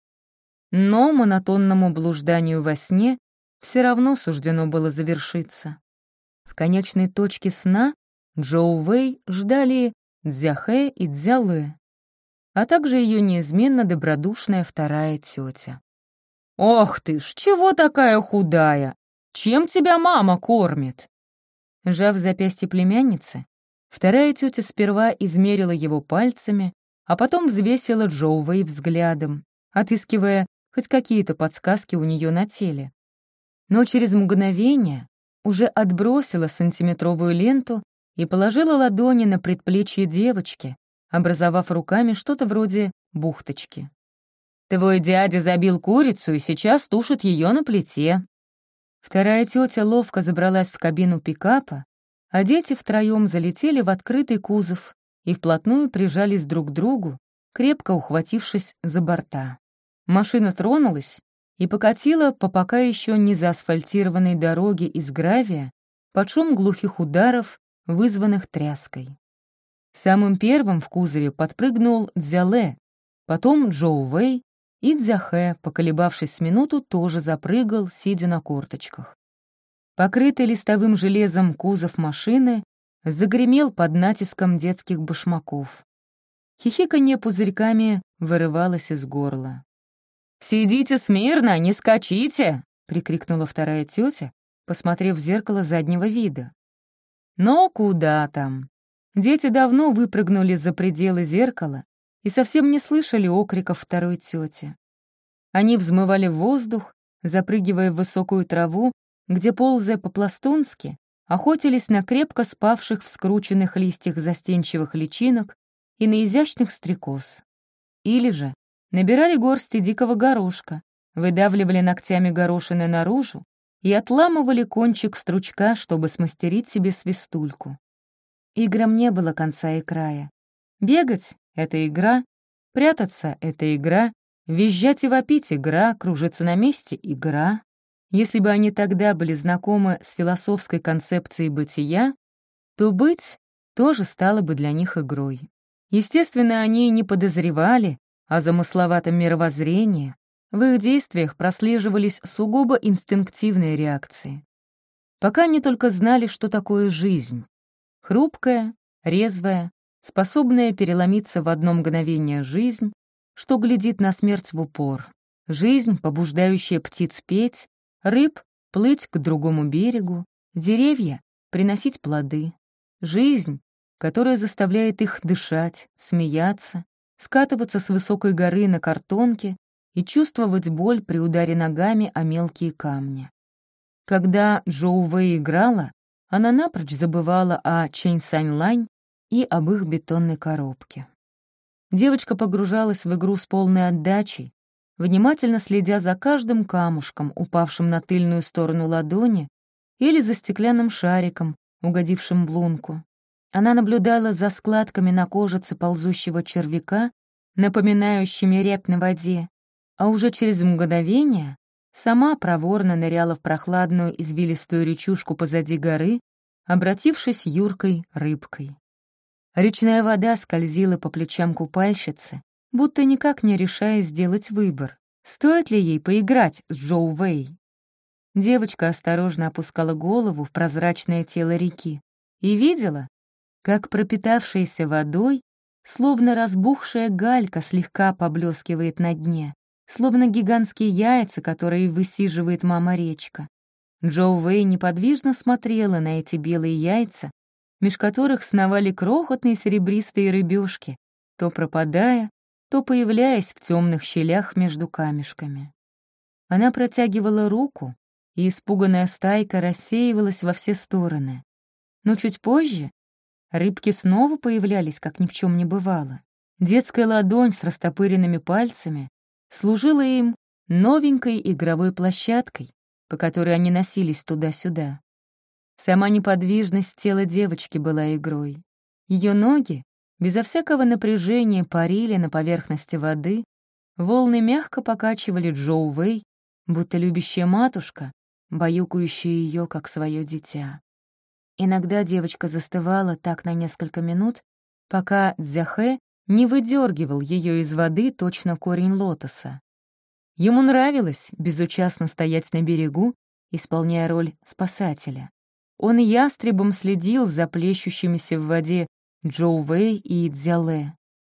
A: Но монотонному блужданию во сне все равно суждено было завершиться. В конечной точке сна Джоу Вэй ждали Дзяхэ и Дзялэ, а также ее неизменно добродушная вторая тетя. «Ох ты ж, чего такая худая? Чем тебя мама кормит?» Сжав запястье племянницы, вторая тетя сперва измерила его пальцами, а потом взвесила Джоу Вэй взглядом, отыскивая хоть какие-то подсказки у нее на теле. Но через мгновение уже отбросила сантиметровую ленту и положила ладони на предплечье девочки, образовав руками что-то вроде бухточки. «Твой дядя забил курицу и сейчас тушит ее на плите». Вторая тетя ловко забралась в кабину пикапа, а дети втроем залетели в открытый кузов и вплотную прижались друг к другу, крепко ухватившись за борта. Машина тронулась и покатила по пока еще не заасфальтированной дороге из гравия под шум глухих ударов, вызванных тряской. Самым первым в кузове подпрыгнул Дзялэ, потом Джоу Вэй, и Дзяхэ, поколебавшись с минуту, тоже запрыгал, сидя на корточках. Покрытый листовым железом кузов машины загремел под натиском детских башмаков. Хихиканье пузырьками вырывалось из горла. «Сидите смирно, не скачите!» — прикрикнула вторая тетя, посмотрев в зеркало заднего вида. Но куда там? Дети давно выпрыгнули за пределы зеркала и совсем не слышали окриков второй тети. Они взмывали в воздух, запрыгивая в высокую траву, где, ползая по-пластунски, охотились на крепко спавших в скрученных листьях застенчивых личинок и на изящных стрекоз. Или же набирали горсти дикого горошка, выдавливали ногтями горошины наружу и отламывали кончик стручка, чтобы смастерить себе свистульку. Играм не было конца и края. Бегать — это игра, прятаться — это игра, визжать и вопить — игра, кружиться на месте — игра. Если бы они тогда были знакомы с философской концепцией бытия, то быть тоже стало бы для них игрой. Естественно, они не подозревали о замысловатом мировоззрении, в их действиях прослеживались сугубо инстинктивные реакции. Пока они только знали, что такое жизнь. Хрупкая, резвая, способная переломиться в одно мгновение жизнь, что глядит на смерть в упор. Жизнь, побуждающая птиц петь, рыб плыть к другому берегу, деревья приносить плоды. Жизнь, которая заставляет их дышать, смеяться, скатываться с высокой горы на картонке и чувствовать боль при ударе ногами о мелкие камни. Когда Джоу Вэй играла, она напрочь забывала о Чэнь Сань Лань и об их бетонной коробке. Девочка погружалась в игру с полной отдачей, внимательно следя за каждым камушком, упавшим на тыльную сторону ладони, или за стеклянным шариком, угодившим в лунку. Она наблюдала за складками на кожице ползущего червяка, напоминающими рябь на воде, а уже через мгновение сама проворно ныряла в прохладную извилистую речушку позади горы, обратившись юркой рыбкой. Речная вода скользила по плечам купальщицы, будто никак не решая сделать выбор, стоит ли ей поиграть с Джоу Вэй. Девочка осторожно опускала голову в прозрачное тело реки и видела, как пропитавшаяся водой, словно разбухшая галька слегка поблескивает на дне, словно гигантские яйца, которые высиживает мама-речка. Джоу Вэй неподвижно смотрела на эти белые яйца, меж которых сновали крохотные серебристые рыбешки, то пропадая, то появляясь в темных щелях между камешками. Она протягивала руку, и испуганная стайка рассеивалась во все стороны. Но чуть позже рыбки снова появлялись, как ни в чем не бывало. Детская ладонь с растопыренными пальцами служила им новенькой игровой площадкой, по которой они носились туда-сюда. Сама неподвижность тела девочки была игрой. Ее ноги безо всякого напряжения парили на поверхности воды, волны мягко покачивали Джоу Вэй, будто любящая матушка, баюкающая ее как свое дитя. Иногда девочка застывала так на несколько минут, пока Дзяхэ не выдергивал ее из воды точно корень лотоса. Ему нравилось безучастно стоять на берегу, исполняя роль спасателя. Он ястребом следил за плещущимися в воде Джоу Вэй и Дзялэ.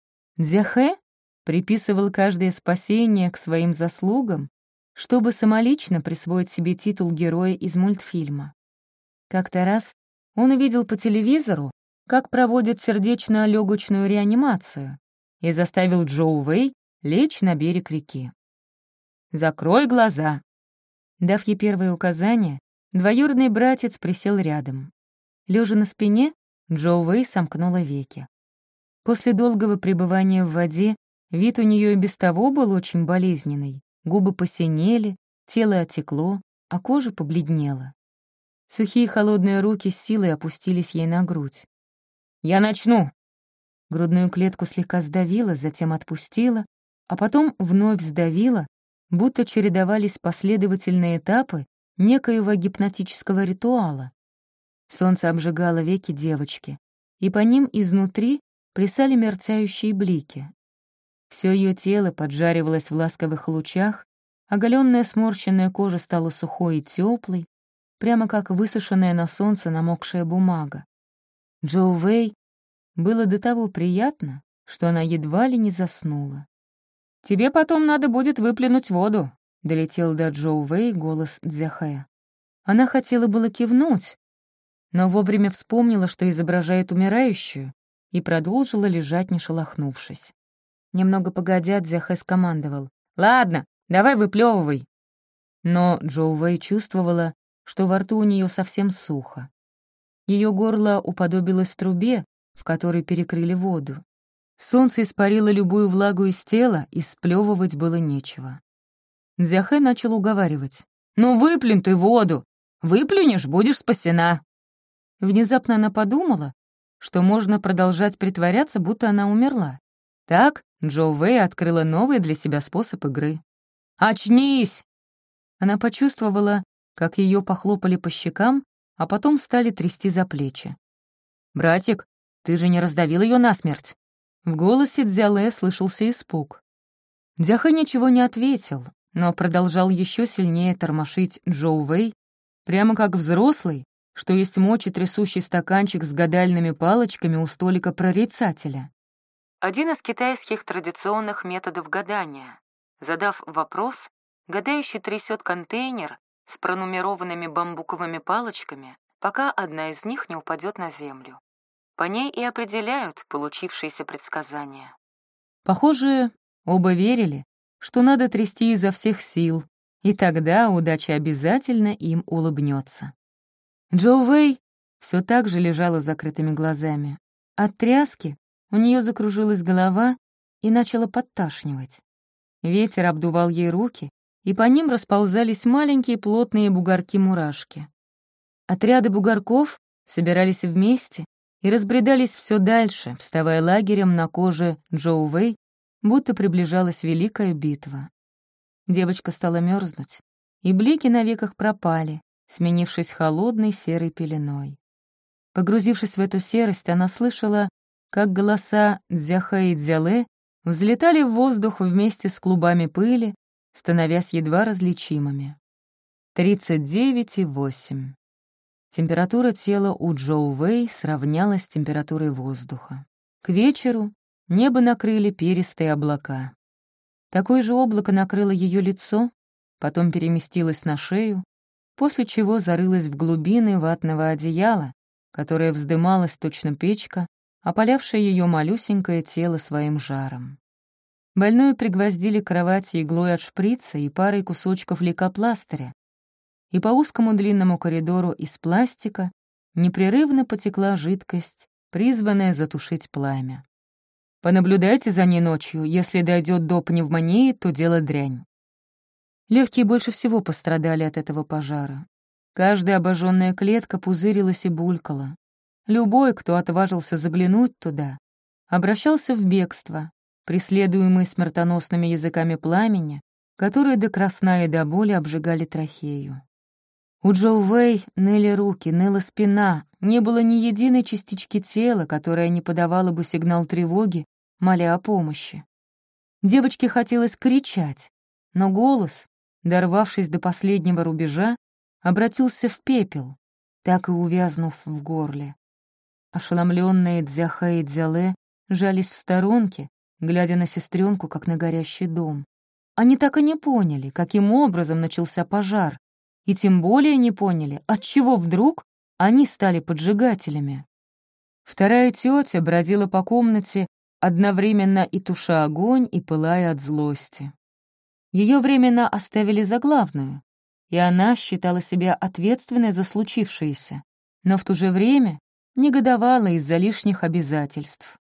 A: Дзяхэ приписывал каждое спасение к своим заслугам, чтобы самолично присвоить себе титул героя из мультфильма. Как-то раз он увидел по телевизору, как проводят сердечно-легочную реанимацию, и заставил Джоу Вэй лечь на берег реки. «Закрой глаза!» Дав ей первое указание, двоюродный братец присел рядом. Лежа на спине, Джоу Вэй сомкнула веки. После долгого пребывания в воде вид у нее и без того был очень болезненный. Губы посинели, тело отекло, а кожа побледнела. Сухие холодные руки с силой опустились ей на грудь. «Я начну!» Грудную клетку слегка сдавила, затем отпустила, а потом вновь сдавила, будто чередовались последовательные этапы некоего гипнотического ритуала. Солнце обжигало веки девочки, и по ним изнутри плясали мерцающие блики. Все ее тело поджаривалось в ласковых лучах, оголенная сморщенная кожа стала сухой и теплой, прямо как высушенная на солнце намокшая бумага. Джоу Вэй было до того приятно, что она едва ли не заснула. «Тебе потом надо будет выплюнуть воду», — долетел до Джоу Вэй голос Дзяхэ. Она хотела было кивнуть, но вовремя вспомнила, что изображает умирающую, и продолжила лежать, не шелохнувшись. Немного погодя, Дзяхэ скомандовал: «Ладно, давай выплевывай». Но Джоу Вэй чувствовала, что во рту у нее совсем сухо. Ее горло уподобилось трубе, в которой перекрыли воду. Солнце испарило любую влагу из тела, и сплевывать было нечего. Дзяхэ начал уговаривать: «Ну выплюнь ты воду! Выплюнешь — будешь спасена!» Внезапно она подумала, что можно продолжать притворяться, будто она умерла. Так Джоу Вэй открыла новый для себя способ игры. «Очнись!» Она почувствовала, как ее похлопали по щекам, а потом стали трясти за плечи. «Братик, ты же не раздавил ее насмерть?» В голосе Дзялэ слышался испуг. Дзяхэ ничего не ответил, но продолжал еще сильнее тормошить Джоу Вэй, прямо как взрослый, что есть мочи трясущий стаканчик с гадальными палочками у столика прорицателя. Один из китайских традиционных методов гадания. Задав вопрос, гадающий трясет контейнер с пронумерованными бамбуковыми палочками, пока одна из них не упадет на землю. По ней и определяют получившиеся предсказания. Похоже, оба верили, что надо трясти изо всех сил, и тогда удача обязательно им улыбнется. Джоу Вэй все так же лежала с закрытыми глазами. От тряски у нее закружилась голова и начала подташнивать. Ветер обдувал ей руки, и по ним расползались маленькие плотные бугорки-мурашки. Отряды бугорков собирались вместе и разбредались все дальше, вставая лагерем на коже Джоу Вэй, будто приближалась великая битва. Девочка стала мерзнуть, и блики на веках пропали, сменившись холодной серой пеленой. Погрузившись в эту серость, она слышала, как голоса Дзяхэ и Дзялэ взлетали в воздух вместе с клубами пыли, становясь едва различимыми. 39,8. Температура тела у Джоу Вэй сравнялась с температурой воздуха. К вечеру небо накрыли перистые облака. Такое же облако накрыло ее лицо, потом переместилось на шею, после чего зарылась в глубины ватного одеяла, которое вздымалось точно печка, опалявшая ее малюсенькое тело своим жаром. Больную пригвоздили к кровати иглой от шприца и парой кусочков лейкопластыря, и по узкому длинному коридору из пластика непрерывно потекла жидкость, призванная затушить пламя. Понаблюдайте за ней ночью, если дойдет до пневмонии, то дело дрянь. Легкие больше всего пострадали от этого пожара. Каждая обожженная клетка пузырилась и булькала. Любой, кто отважился заглянуть туда, обращался в бегство, преследуемый смертоносными языками пламени, которые до красна и до боли обжигали трахею. У Джоу Вэй ныли руки, ныла спина, не было ни единой частички тела, которая не подавала бы сигнал тревоги, моля о помощи. Девочке хотелось кричать, но голос, дорвавшись до последнего рубежа, обратился в пепел, так и увязнув в горле. Ошеломленные Дзяхэ и Дзялэ жались в сторонке, глядя на сестренку, как на горящий дом. Они так и не поняли, каким образом начался пожар, и тем более не поняли, отчего вдруг они стали поджигателями. Вторая тетя бродила по комнате, одновременно и туша огонь, и пылая от злости. Ее временно оставили за главную, и она считала себя ответственной за случившееся, но в то же время негодовала из-за лишних обязательств.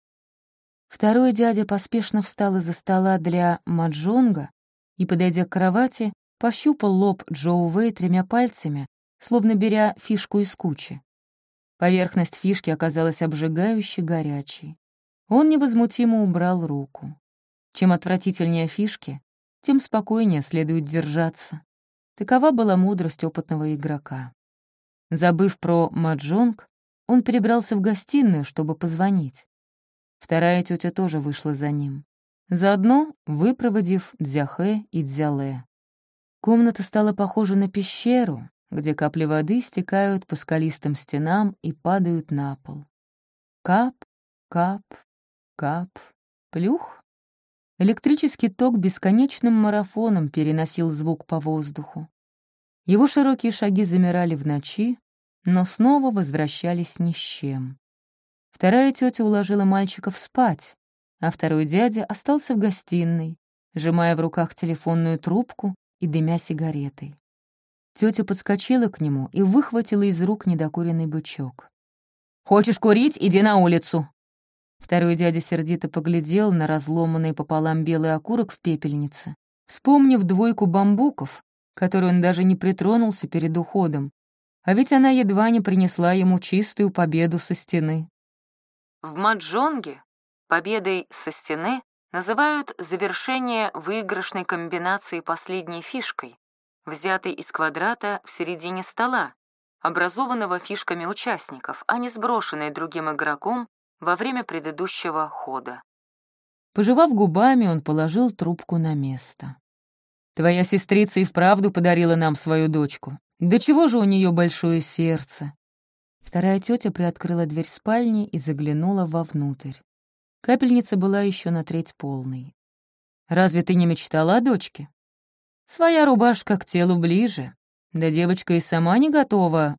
A: Второй дядя поспешно встал из-за стола для маджонга и, подойдя к кровати, пощупал лоб Джоу Вэй 3 пальцами, словно беря фишку из кучи. Поверхность фишки оказалась обжигающе горячей. Он невозмутимо убрал руку. Чем отвратительнее фишки, тем спокойнее следует держаться. Такова была мудрость опытного игрока. Забыв про маджонг, он перебрался в гостиную, чтобы позвонить. Вторая тетя тоже вышла за ним, заодно выпроводив Дзяхэ и Дзялэ. Комната стала похожа на пещеру, где капли воды стекают по скалистым стенам и падают на пол. Кап, кап, кап, плюх. Электрический ток бесконечным марафоном переносил звук по воздуху. Его широкие шаги замирали в ночи, но снова возвращались ни с чем. Вторая тетя уложила мальчиков спать, а второй дядя остался в гостиной, сжимая в руках телефонную трубку и дымя сигаретой. Тетя подскочила к нему и выхватила из рук недокуренный бычок. «Хочешь курить? Иди на улицу!» Второй дядя сердито поглядел на разломанный пополам белый окурок в пепельнице, вспомнив 2 бамбуков, которую он даже не притронулся перед уходом, а ведь она едва не принесла ему чистую победу со стены. В маджонге победой со стены называют завершение выигрышной комбинации последней фишкой, взятой из квадрата в середине стола, образованного фишками участников, а не сброшенной другим игроком во время предыдущего хода. Пожевав губами, он положил трубку на место. «Твоя сестрица и вправду подарила нам свою дочку. Да чего же у нее большое сердце?» Вторая тетя приоткрыла дверь спальни и заглянула вовнутрь. Капельница была еще на треть полной. «Разве ты не мечтала о дочке? Своя рубашка к телу ближе. Да девочка и сама не готова».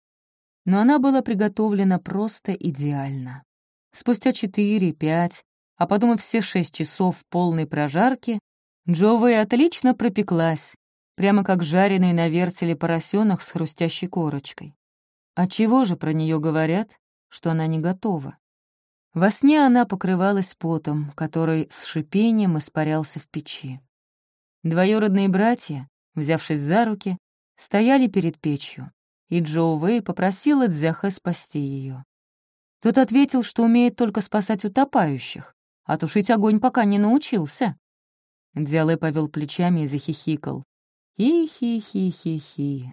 A: Но она была приготовлена просто идеально. Спустя 4, 5, а потом и все 6 часов полной прожарки Джоу Вэй отлично пропеклась, прямо как жареный на вертеле поросенок с хрустящей корочкой. А чего же про нее говорят, что она не готова? Во сне она покрывалась потом, который с шипением испарялся в печи. Двоюродные братья, взявшись за руки, стояли перед печью, и Джоу Вэй попросила Дзяхэ спасти ее. Тот ответил, что умеет только спасать утопающих, а тушить огонь пока не научился. Дзялэ повел плечами и захихикал. Хи-хи-хи-хи-хи.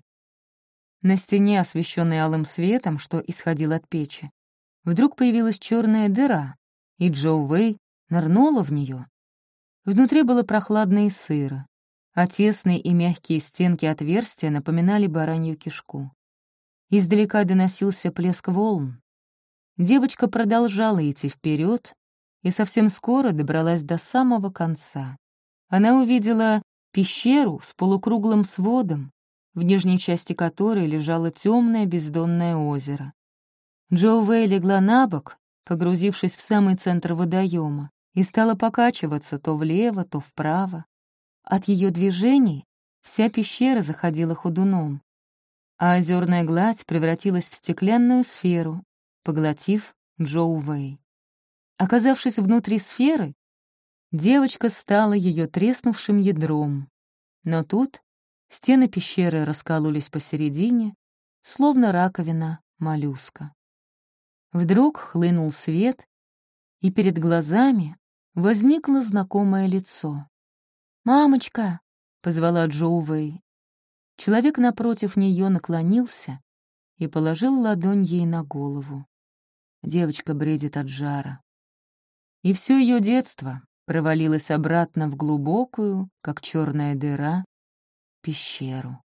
A: На стене, освещенной алым светом, что исходил от печи, вдруг появилась черная дыра, и Джоу Вэй нырнула в нее. Внутри было прохладно и сыро, а тесные и мягкие стенки отверстия напоминали баранью кишку. Издалека доносился плеск волн. Девочка продолжала идти вперед и совсем скоро добралась до самого конца. Она увидела пещеру с полукруглым сводом, в нижней части которой лежало темное бездонное озеро. Джоу Вэй легла на бок, погрузившись в самый центр водоема, и стала покачиваться то влево, то вправо. От ее движений вся пещера заходила ходуном, а озерная гладь превратилась в стеклянную сферу, поглотив Джоу Вэй. Оказавшись внутри сферы, девочка стала ее треснувшим ядром. Но тут стены пещеры раскололись посередине, словно раковина моллюска. Вдруг хлынул свет, и перед глазами возникло знакомое лицо. «Мамочка!» — позвала Джоу Вэй. Человек напротив нее наклонился и положил ладонь ей на голову. Девочка бредит от жара. И все ее детство провалилось обратно в глубокую, как черная дыра, пещеру.